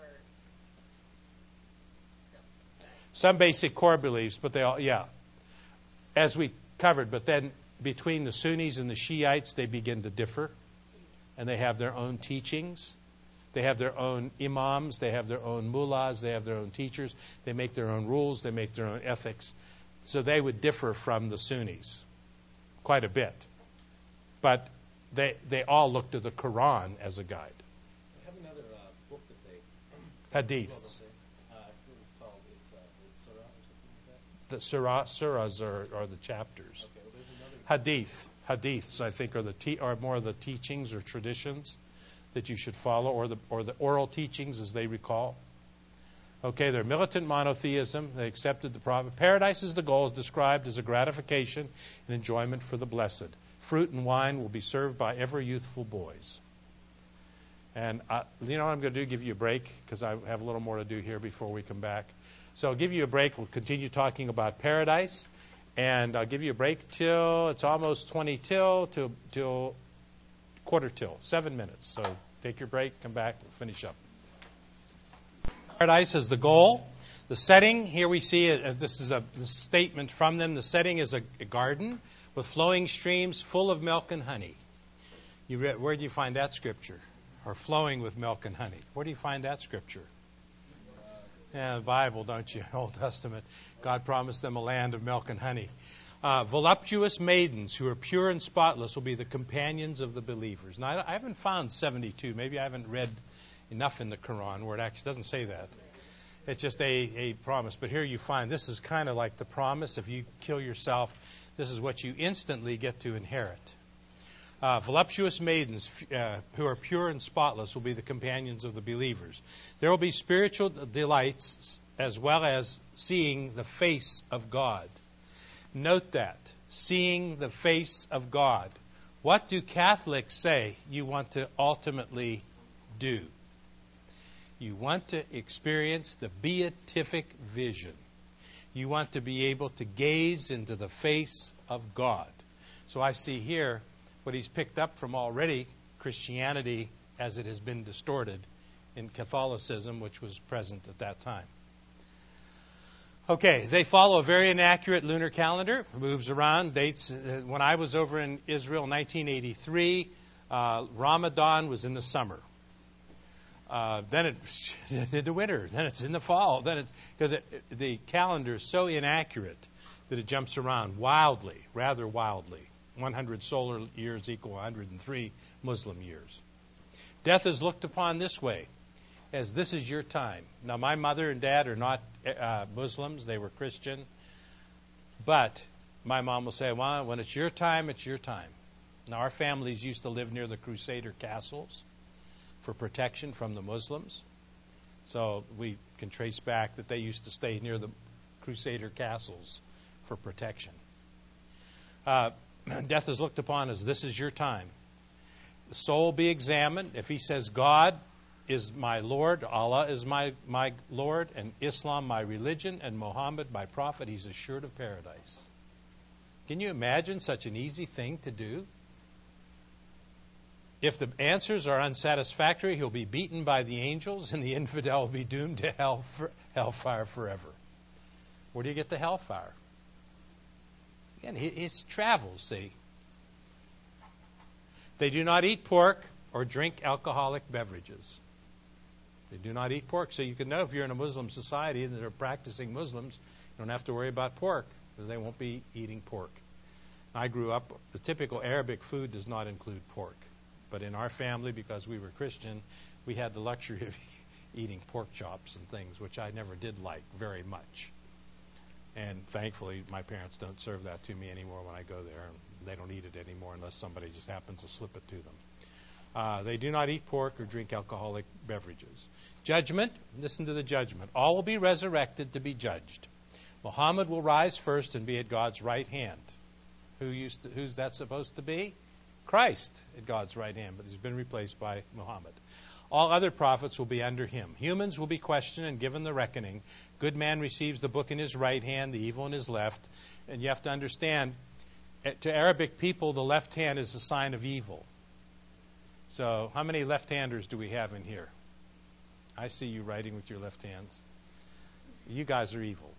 No. Some basic core beliefs, but they all, yeah. As we covered, but then between the Sunnis and the Shiites, they begin to differ, and they have their own teachings. They have their own imams. They have their own mullahs. They have their own teachers. They make their own rules. They make their own ethics. So they would differ from the Sunnis quite a bit. But they all look to the Quran as a guide. They have another book that they... Hadiths. I think it's called, it's Surah or something like that? The surahs are the chapters. Okay, well, there's another... Hadiths, I think, are more of the teachings or traditions that you should follow, or the oral teachings as they recall. Okay, they're militant monotheism. They accepted the prophet. Paradise is the goal, is described as a gratification and enjoyment for the blessed. fruit and wine will be served by ever youthful boys. And you know what I'm going to do? Give you a break, because I have a little more to do here before we come back. So I'll give you a break. We'll continue talking about paradise. And I'll give you a break till it's almost 20 till quarter till, 7 minutes. So take your break, come back, and finish up. Paradise is the goal. The setting, here we see, this is a statement from them. The setting is a garden with flowing streams full of milk and honey. Where do you find that scripture? Or flowing with milk and honey. Where do you find that scripture? Yeah, the Bible, don't you? Old Testament. God promised them a land of milk and honey. Voluptuous maidens who are pure and spotless will be the companions of the believers. Now, I haven't found 72. Maybe I haven't read enough in the Quran where it actually doesn't say that. It's just a promise. But here you find this is kind of like the promise. If you kill yourself, this is what you instantly get to inherit. Voluptuous maidens who are pure and spotless will be the companions of the believers. There will be spiritual delights as well as seeing the face of God. Note that, seeing the face of God. What do Catholics say you want to ultimately do? You want to experience the beatific vision. You want to be able to gaze into the face of God. So I see here what he's picked up from already Christianity as it has been distorted in Catholicism, which was present at that time. Okay, they follow a very inaccurate lunar calendar. It moves around. Dates. When I was over in Israel in 1983, Ramadan was in the summer. Then it's in the winter. Then it's in the fall. Because the calendar is so inaccurate that it jumps around wildly, rather wildly. 100 solar years equal 103 Muslim years. Death is looked upon this way, as this is your time. Now, my mother and dad are not Muslims. They were Christian. But my mom will say, well, when it's your time, it's your time. Now, our families used to live near the Crusader castles for protection from the Muslims. So we can trace back that they used to stay near the Crusader castles for protection. Death is looked upon as this is your time. The soul will be examined. If he says God is my Lord, Allah is my Lord, and Islam my religion, and Muhammad my prophet, he's assured of paradise. Can you imagine such an easy thing to do? If the answers are unsatisfactory, he'll be beaten by the angels, and the infidel will be doomed to hellfire forever. Where do you get the hellfire? Again, his travels, see. They do not eat pork or drink alcoholic beverages. They do not eat pork. So you can know if you're in a Muslim society and they're practicing Muslims, you don't have to worry about pork because they won't be eating pork. I grew up, the typical Arabic food does not include pork. But in our family, because we were Christian, we had the luxury of eating pork chops and things, which I never did like very much. And thankfully, my parents don't serve that to me anymore when I go there. And they don't eat it anymore unless somebody just happens to slip it to them. They do not eat pork or drink alcoholic beverages. Judgment, listen to the judgment. All will be resurrected to be judged. Muhammad will rise first and be at God's right hand. Who's that supposed to be? Christ at God's right hand, but he's been replaced by Muhammad. All other prophets will be under him. Humans will be questioned and given the reckoning. Good man receives the book in his right hand, the evil in his left. And you have to understand, to Arabic people, the left hand is a sign of evil. So how many left-handers do we have in here? I see you writing with your left hands. You guys are evil.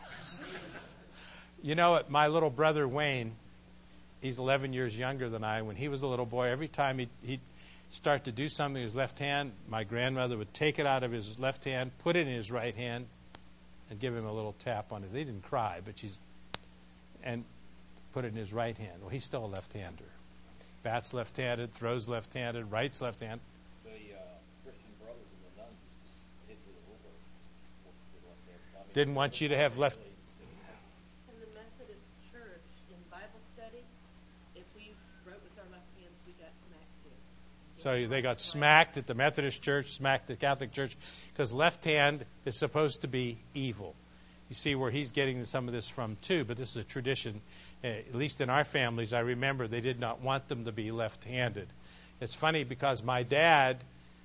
You know, my little brother Wayne, he's 11 years younger than I. When he was a little boy, every time he'd start to do something with his left hand, my grandmother would take it out of his left hand, put it in his right hand, and give him a little tap on it. He didn't cry, but and put it in his right hand. Well, he's still a left-hander. Bats left-handed, throws left-handed, writes left-handed. The Christian brothers and the nuns used to hit with a ruler with the left hand. Didn't want you to have left. In the Methodist Church, in Bible study, if we wrote with our left hands, we got smacked too. So they got smacked at the Methodist Church, smacked at the Catholic Church, because left hand is supposed to be evil. You see where he's getting some of this from too, but this is a tradition. At least in our families, I remember they did not want them to be left-handed. It's funny because my dad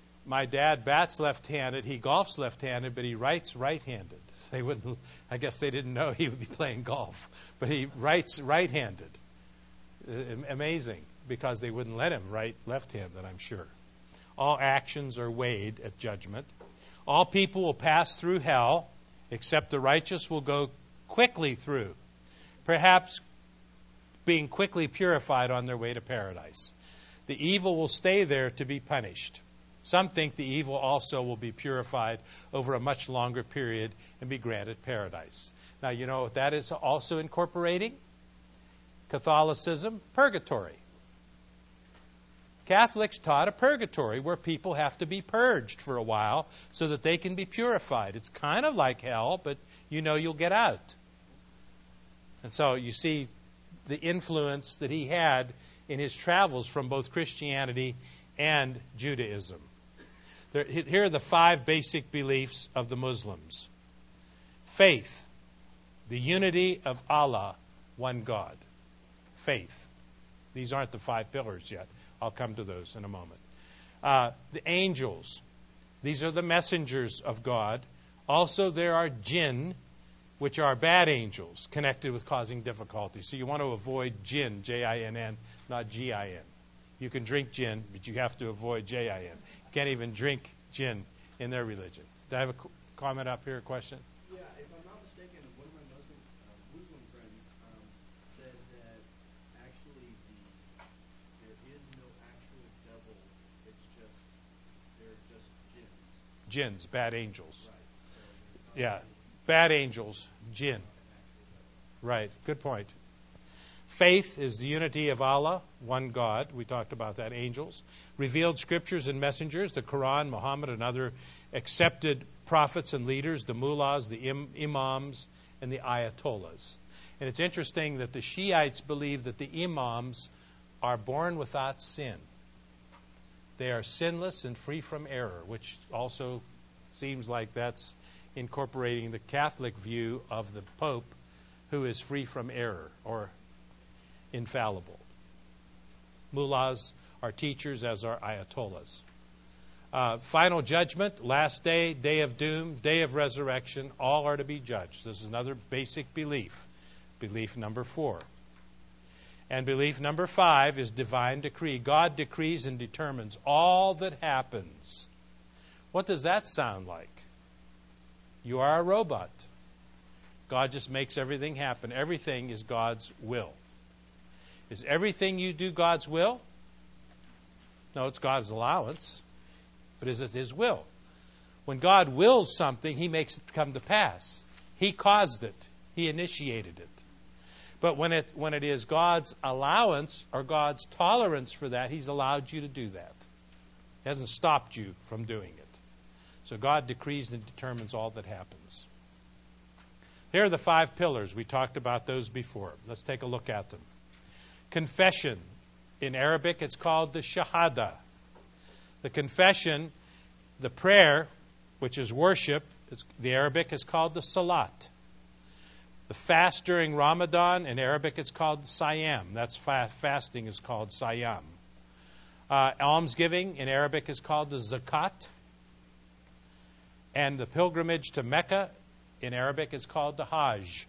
bats left-handed, he golfs left-handed, but he writes right-handed. So they wouldn't, I guess they didn't know he would be playing golf, but he writes right-handed. Amazing, because they wouldn't let him write left-handed, I'm sure. All actions are weighed at judgment. All people will pass through hell, except the righteous will go quickly through, perhaps being quickly purified on their way to paradise. The evil will stay there to be punished. Some think the evil also will be purified over a much longer period and be granted paradise. Now, you know what that is also incorporating? Catholicism, purgatory. Catholics taught a purgatory where people have to be purged for a while so that they can be purified. It's kind of like hell, but you know you'll get out. And so you see the influence that he had in his travels from both Christianity and Judaism. Here are the 5 basic beliefs of the Muslims. Faith, the unity of Allah, one God. Faith. These aren't the 5 pillars yet. I'll come to those in a moment. The angels. These are the messengers of God. Also, there are jinn, which are bad angels connected with causing difficulty. So you want to avoid jinn, J-I-N-N, not G-I-N. You can drink gin, but you have to avoid J-I-N. You can't even drink gin in their religion. Do I have a comment up here, a question? Yeah, if I'm not mistaken, one of my Muslim friends said that actually there is no actual devil. It's just, they're just jinns. Jinns, bad angels. Right. So Yeah, bad angels, jinn. Right, good point. Faith is the unity of Allah, one God. We talked about that. Angels. Revealed scriptures and messengers, the Quran, Muhammad, and other accepted prophets and leaders, the mullahs, the imams, and the ayatollahs. And it's interesting that the Shiites believe that the imams are born without sin. They are sinless and free from error, which also seems like that's incorporating the Catholic view of the Pope, who is free from error or infallible. Mullahs are teachers, as are ayatollahs. Final judgment, last day, day of doom, day of resurrection, all are to be judged. This is another basic belief. Belief number 4. And belief number 5 is divine decree. God decrees and determines all that happens. What does that sound like? You are a robot. God just makes everything happen. Everything is God's will. Is everything you do God's will? No, it's God's allowance. But is it His will? When God wills something, He makes it come to pass. He caused it. He initiated it. But when it is God's allowance or God's tolerance for that, He's allowed you to do that. He hasn't stopped you from doing it. So God decrees and determines all that happens. Here are the 5 pillars. We talked about those before. Let's take a look at them. Confession. In Arabic, it's called the Shahada. The confession, the prayer, which is worship, the Arabic is called the Salat. The fast during Ramadan, in Arabic, it's called Siyam. That's fasting is called Siyam. Almsgiving, in Arabic, is called the Zakat. And the pilgrimage to Mecca, in Arabic, is called the Hajj.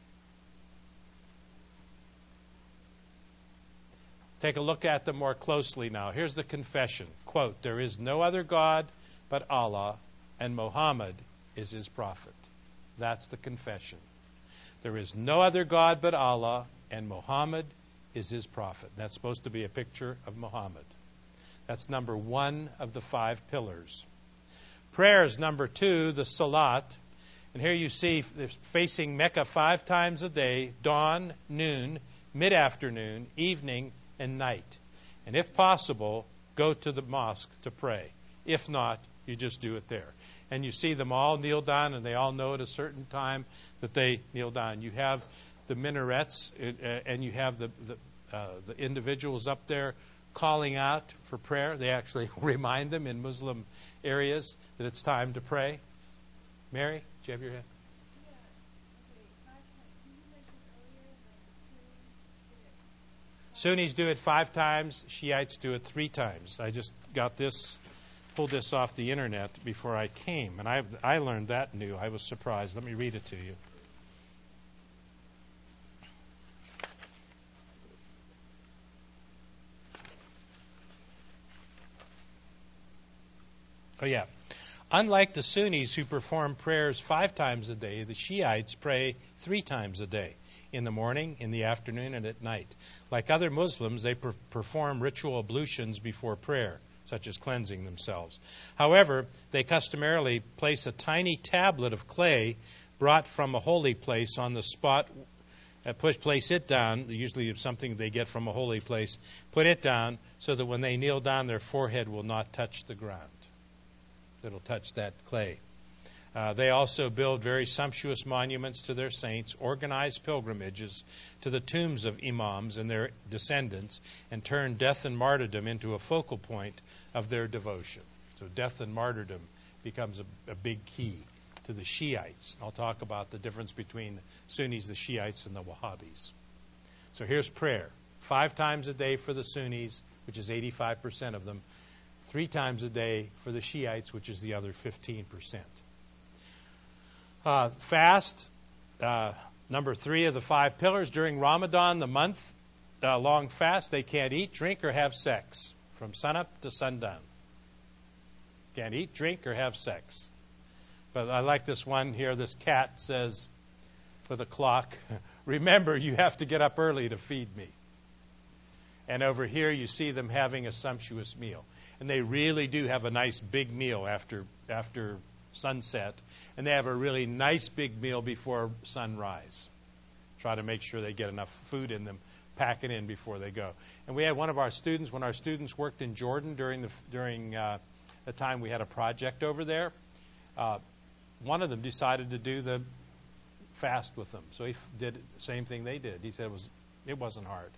Take a look at them more closely now. Here's the confession. Quote, there is no other God but Allah, and Muhammad is His prophet. That's the confession. There is no other God but Allah, and Muhammad is His prophet. That's supposed to be a picture of Muhammad. That's number 1 of the 5 pillars. Prayer is number 2, the Salat. And here you see facing Mecca 5 times a day, dawn, noon, mid-afternoon, evening, and night. And if possible, go to the mosque to pray. If not, you just do it there. And you see them all kneel down, and they all know at a certain time that they kneel down. You have the minarets, and you have the individuals up there calling out for prayer. They actually remind them in Muslim areas that it's time to pray. Mary, do you have your hand? Sunnis do it 5 times. Shiites do it 3 times. I just pulled this off the internet before I came, and I learned that new. I was surprised. Let me read it to you. Oh, yeah. Unlike the Sunnis who perform prayers 5 times a day, the Shiites pray 3 times a day, in the morning, in the afternoon, and at night. Like other Muslims, they perform ritual ablutions before prayer, such as cleansing themselves. However, they customarily place a tiny tablet of clay brought from a holy place on the spot, place it down, usually something they get from a holy place, put it down so that when they kneel down, their forehead will not touch the ground. It'll touch that clay. They also build very sumptuous monuments to their saints, organize pilgrimages to the tombs of imams and their descendants, and turn death and martyrdom into a focal point of their devotion. So death and martyrdom becomes a big key to the Shiites. I'll talk about the difference between the Sunnis, the Shiites, and the Wahhabis. So here's prayer. 5 times a day for the Sunnis, which is 85% of them. 3 times a day for the Shiites, which is the other 15%. Fast, number 3 of the 5 pillars. During Ramadan, the month-long fast, they can't eat, drink, or have sex from sunup to sundown. Can't eat, drink, or have sex. But I like this one here. This cat says with a clock, remember, you have to get up early to feed me. And over here, you see them having a sumptuous meal. And they really do have a nice big meal after sunset. And they have a really nice big meal before sunrise. Try to make sure they get enough food in them, pack it in before they go. And we had one of our students, when our students worked in Jordan during the time we had a project over there, one of them decided to do the fast with them. So he did the same thing they did. He said it wasn't hard.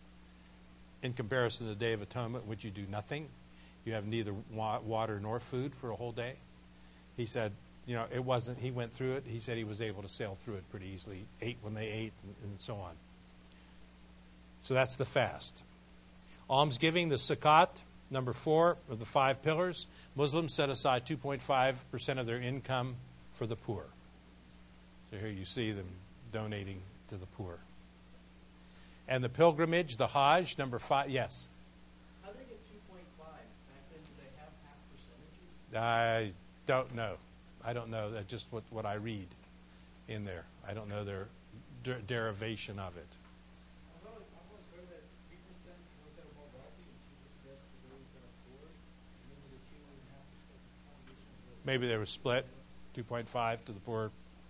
In comparison to the Day of Atonement, which you do nothing. You have neither water nor food for a whole day. He said, it wasn't, he went through it. He said he was able to sail through it pretty easily, ate when they ate, and so on. So that's the fast. Almsgiving, the zakat, number 4 of the 5 pillars. Muslims set aside 2.5% of their income for the poor. So here you see them donating to the poor. And the pilgrimage, the Hajj, number 5, yes? How do they get 2.5? Back then, do they have half percentages? I don't know. I don't know. That's just what I read in there. I don't know their derivation of it. I've always heard that 3% for those that are more wealthy and 2% for those that are poor. And then the 2.5% contribution. Maybe they were split, 2.5 to the poor.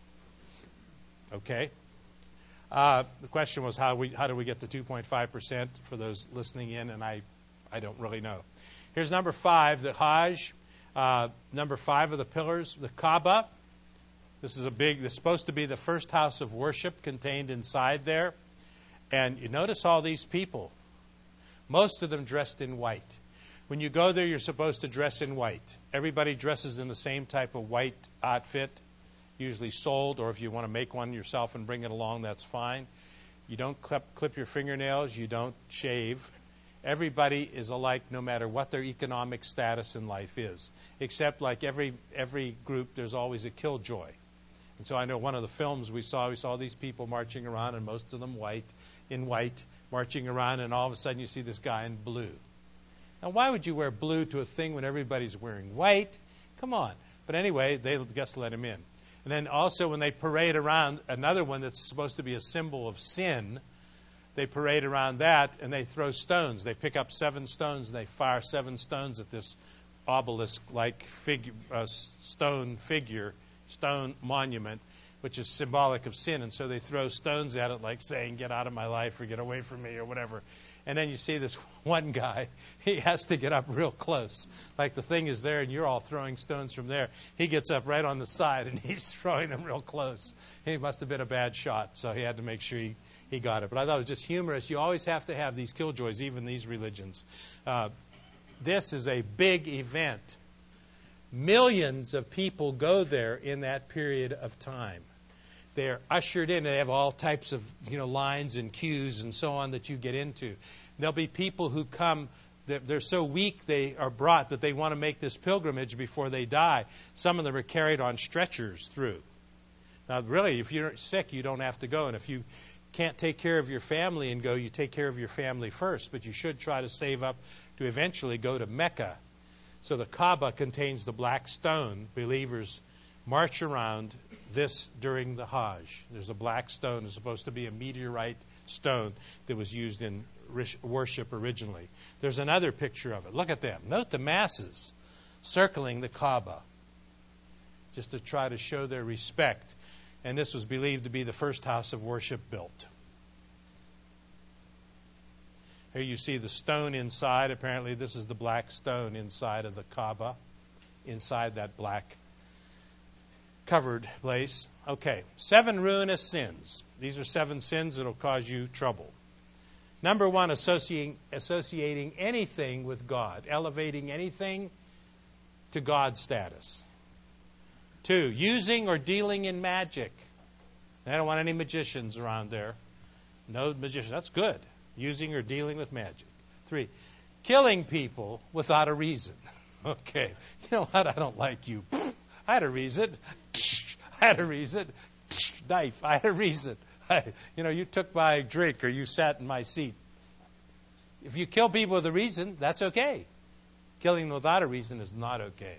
Okay. The question was how do we get to 2.5% for those listening in, and I don't really know. Here's number 5, the Hajj. Number 5 of the pillars, the Kaaba. This is supposed to be the first house of worship contained inside there. And you notice all these people, most of them dressed in white. When you go there, you're supposed to dress in white. Everybody dresses in the same type of white outfit, usually sold, or if you want to make one yourself and bring it along, that's fine. You don't clip your fingernails. You don't shave. Everybody is alike no matter what their economic status in life is. Except like every group, there's always a killjoy. And so I know one of the films we saw these people marching around, and most of them in white, marching around, and all of a sudden you see this guy in blue. Now, why would you wear blue to a thing when everybody's wearing white? Come on. But anyway, they just let him in. And then also when they parade around another one that's supposed to be a symbol of sin, they parade around that and they throw stones. They pick up 7 stones and they fire 7 stones at this obelisk-like stone monument, which is symbolic of sin. And so they throw stones at it like saying, get out of my life or get away from me or whatever. And then you see this one guy, he has to get up real close. Like the thing is there and you're all throwing stones from there. He gets up right on the side and he's throwing them real close. He must have been a bad shot, so he had to make sure he got it. But I thought it was just humorous. You always have to have these killjoys, even these religions. This is a big event. Millions of people go there in that period of time. they're ushered in. They have all types of lines and queues and so on that you get into. There'll be people who come. They're so weak they are brought that they want to make this pilgrimage before they die. Some of them are carried on stretchers through. Now, really, if you're sick, you don't have to go. And if you can't take care of your family and go, you take care of your family first. But you should try to save up to eventually go to Mecca. So the Kaaba contains the black stone. Believers march around this during the Hajj. There's a black stone. It's supposed to be a meteorite stone that was used in worship originally. There's another picture of it. Look at them. Note the masses circling the Kaaba just to try to show their respect. And this was believed to be the first house of worship built. Here you see the stone inside. Apparently this is the black stone inside of the Kaaba, inside that black covered place. Okay, 7 ruinous sins. These are 7 sins that will cause you trouble. Number 1, associating anything with God, elevating anything to God's status. 2, using or dealing in magic. I don't want any magicians around there. No magicians. That's good. Using or dealing with magic. 3, killing people without a reason. Okay. You know what? I don't like you. I had a reason. I had a reason. Knife. I had a reason. You took my drink or you sat in my seat. If you kill people with a reason, that's okay. Killing them without a reason is not okay.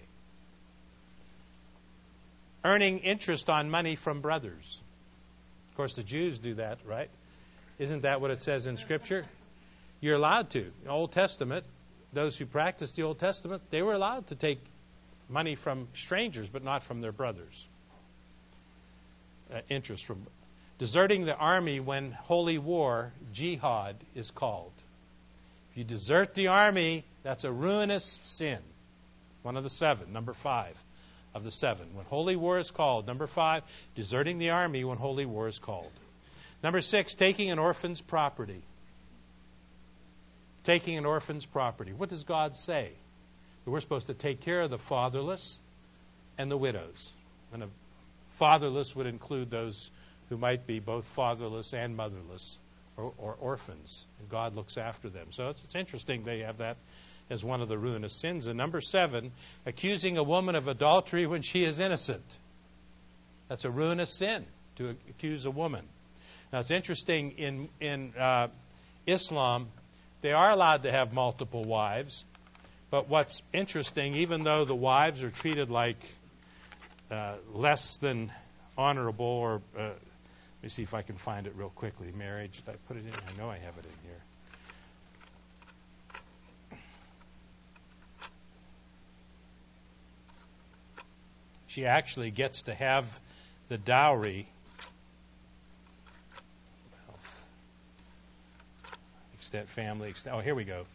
Earning interest on money from brothers. Of course, the Jews do that, right? Isn't that what it says in Scripture? You're allowed to. In the Old Testament, those who practiced the Old Testament, they were allowed to take money from strangers, but not from their brothers. Interest from deserting the army when holy war, jihad, is called. If you desert the army, that's a ruinous sin. One of the 7, number 5 of the 7. When holy war is called. Number 5, deserting the army when holy war is called. Number 6, taking an orphan's property. Taking an orphan's property. What does God say? That we're supposed to take care of the fatherless and the widows. And a fatherless would include those who might be both fatherless and motherless or orphans. And God looks after them. So it's interesting they have that as one of the ruinous sins. And number 7, accusing a woman of adultery when she is innocent. That's a ruinous sin, to accuse a woman. Now it's interesting, in Islam, they are allowed to have multiple wives. But what's interesting, even though the wives are treated like less than honorable, or let me see if I can find it real quickly. Marriage, did I put it in? I know I have it in here. She actually gets to have the dowry. Extent family. Oh, here we go.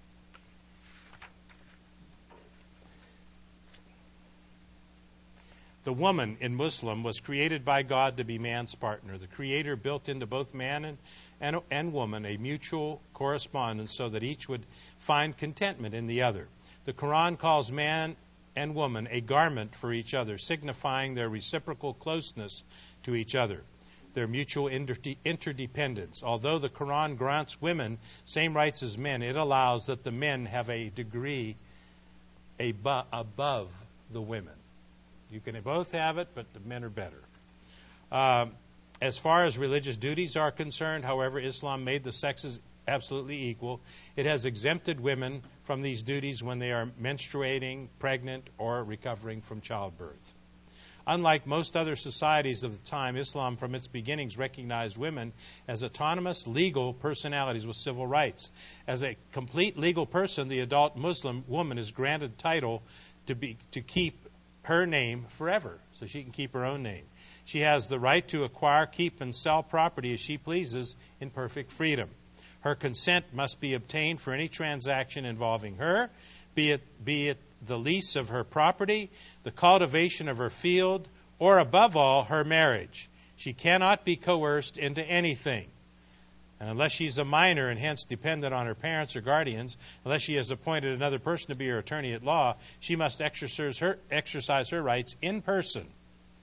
The woman in Muslim was created by God to be man's partner. The Creator built into both man and woman a mutual correspondence so that each would find contentment in the other. The Quran calls man and woman a garment for each other, signifying their reciprocal closeness to each other, their mutual interdependence. Although the Quran grants women same rights as men, it allows that the men have a degree above the women. You can both have it, but the men are better. As far as religious duties are concerned, however, Islam made the sexes absolutely equal. It has exempted women from these duties when they are menstruating, pregnant, or recovering from childbirth. Unlike most other societies of the time, Islam from its beginnings recognized women as autonomous legal personalities with civil rights. As a complete legal person, the adult Muslim woman is granted title to keep her name forever, so she can keep her own name. She has the right to acquire, keep, and sell property as she pleases in perfect freedom. Her consent must be obtained for any transaction involving her, be it the lease of her property, the cultivation of her field, or above all, her marriage. She cannot be coerced into anything. And unless she's a minor and hence dependent on her parents or guardians, unless she has appointed another person to be her attorney at law, she must exercise her rights in person.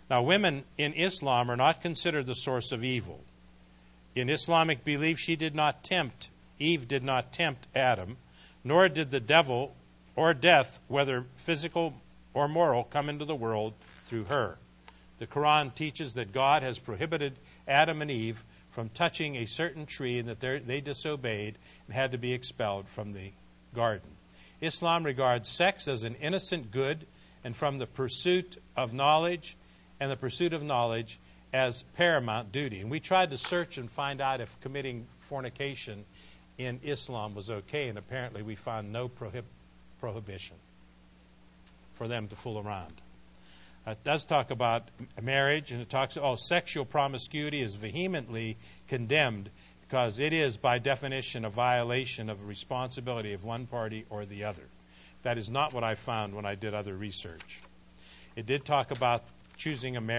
Now, women in Islam are not considered the source of evil. In Islamic belief, Eve did not tempt Adam, nor did the devil or death, whether physical or moral, come into the world through her. The Quran teaches that God has prohibited Adam and Eve from touching a certain tree and that they disobeyed and had to be expelled from the garden. Islam regards sex as an innocent good and from the pursuit of knowledge, and the pursuit of knowledge as paramount duty. And we tried to search and find out if committing fornication in Islam was okay, and apparently we found no prohibition for them to fool around. It does talk about marriage, and it talks, sexual promiscuity is vehemently condemned because it is, by definition, a violation of the responsibility of one party or the other. That is not what I found when I did other research. It did talk about choosing a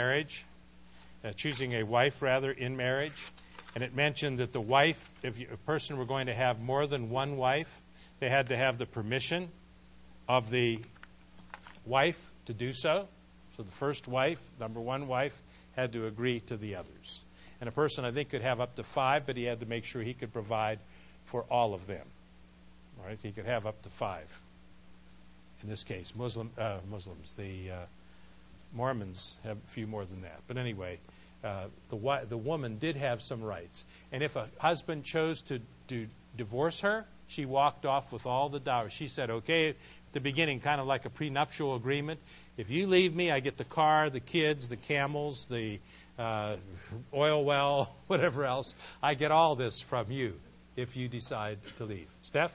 wife in marriage, and it mentioned that the wife, if a person were going to have more than one wife, they had to have the permission of the wife to do so. So the first wife, number one wife, had to agree to the others. And a person, I think, could have up to 5, but he had to make sure he could provide for all of them. Right? He could have up to 5. In this case, Muslims, the Mormons have a few more than that. But anyway, the woman did have some rights. And if a husband chose to divorce her, she walked off with all the dowry. She said, okay, at the beginning, kind of like a prenuptial agreement. If you leave me, I get the car, the kids, the camels, the oil well, whatever else. I get all this from you if you decide to leave. Steph?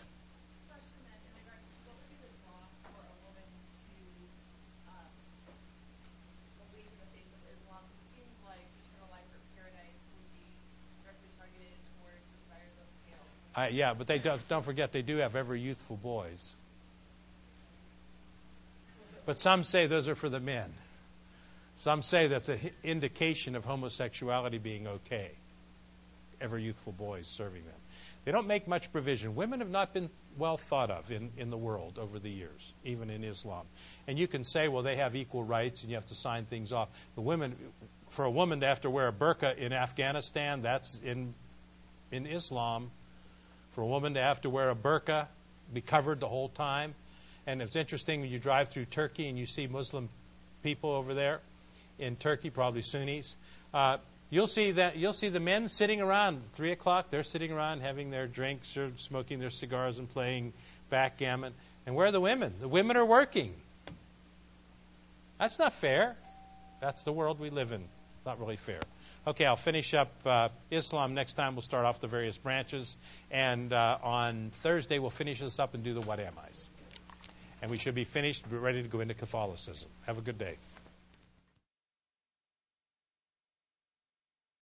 But they don't forget they do have ever youthful boys. But some say those are for the men. Some say that's an indication of homosexuality being okay. Ever youthful boys serving them. They don't make much provision. Women have not been well thought of in the world over the years, even in Islam. And you can say, well, they have equal rights and you have to sign things off. For a woman to have to wear a burqa in Afghanistan, that's in Islam. For a woman to have to wear a burqa, be covered the whole time. And it's interesting when you drive through Turkey and you see Muslim people over there in Turkey, probably Sunnis. You'll see the men sitting around 3 o'clock. They're sitting around having their drinks or smoking their cigars and playing backgammon. And where are the women? The women are working. That's not fair. That's the world we live in. Not really fair. Okay, I'll finish up Islam next time. We'll start off the various branches. And on Thursday, we'll finish this up and do the What Am I's. And we should be finished, ready to go into Catholicism. Have a good day.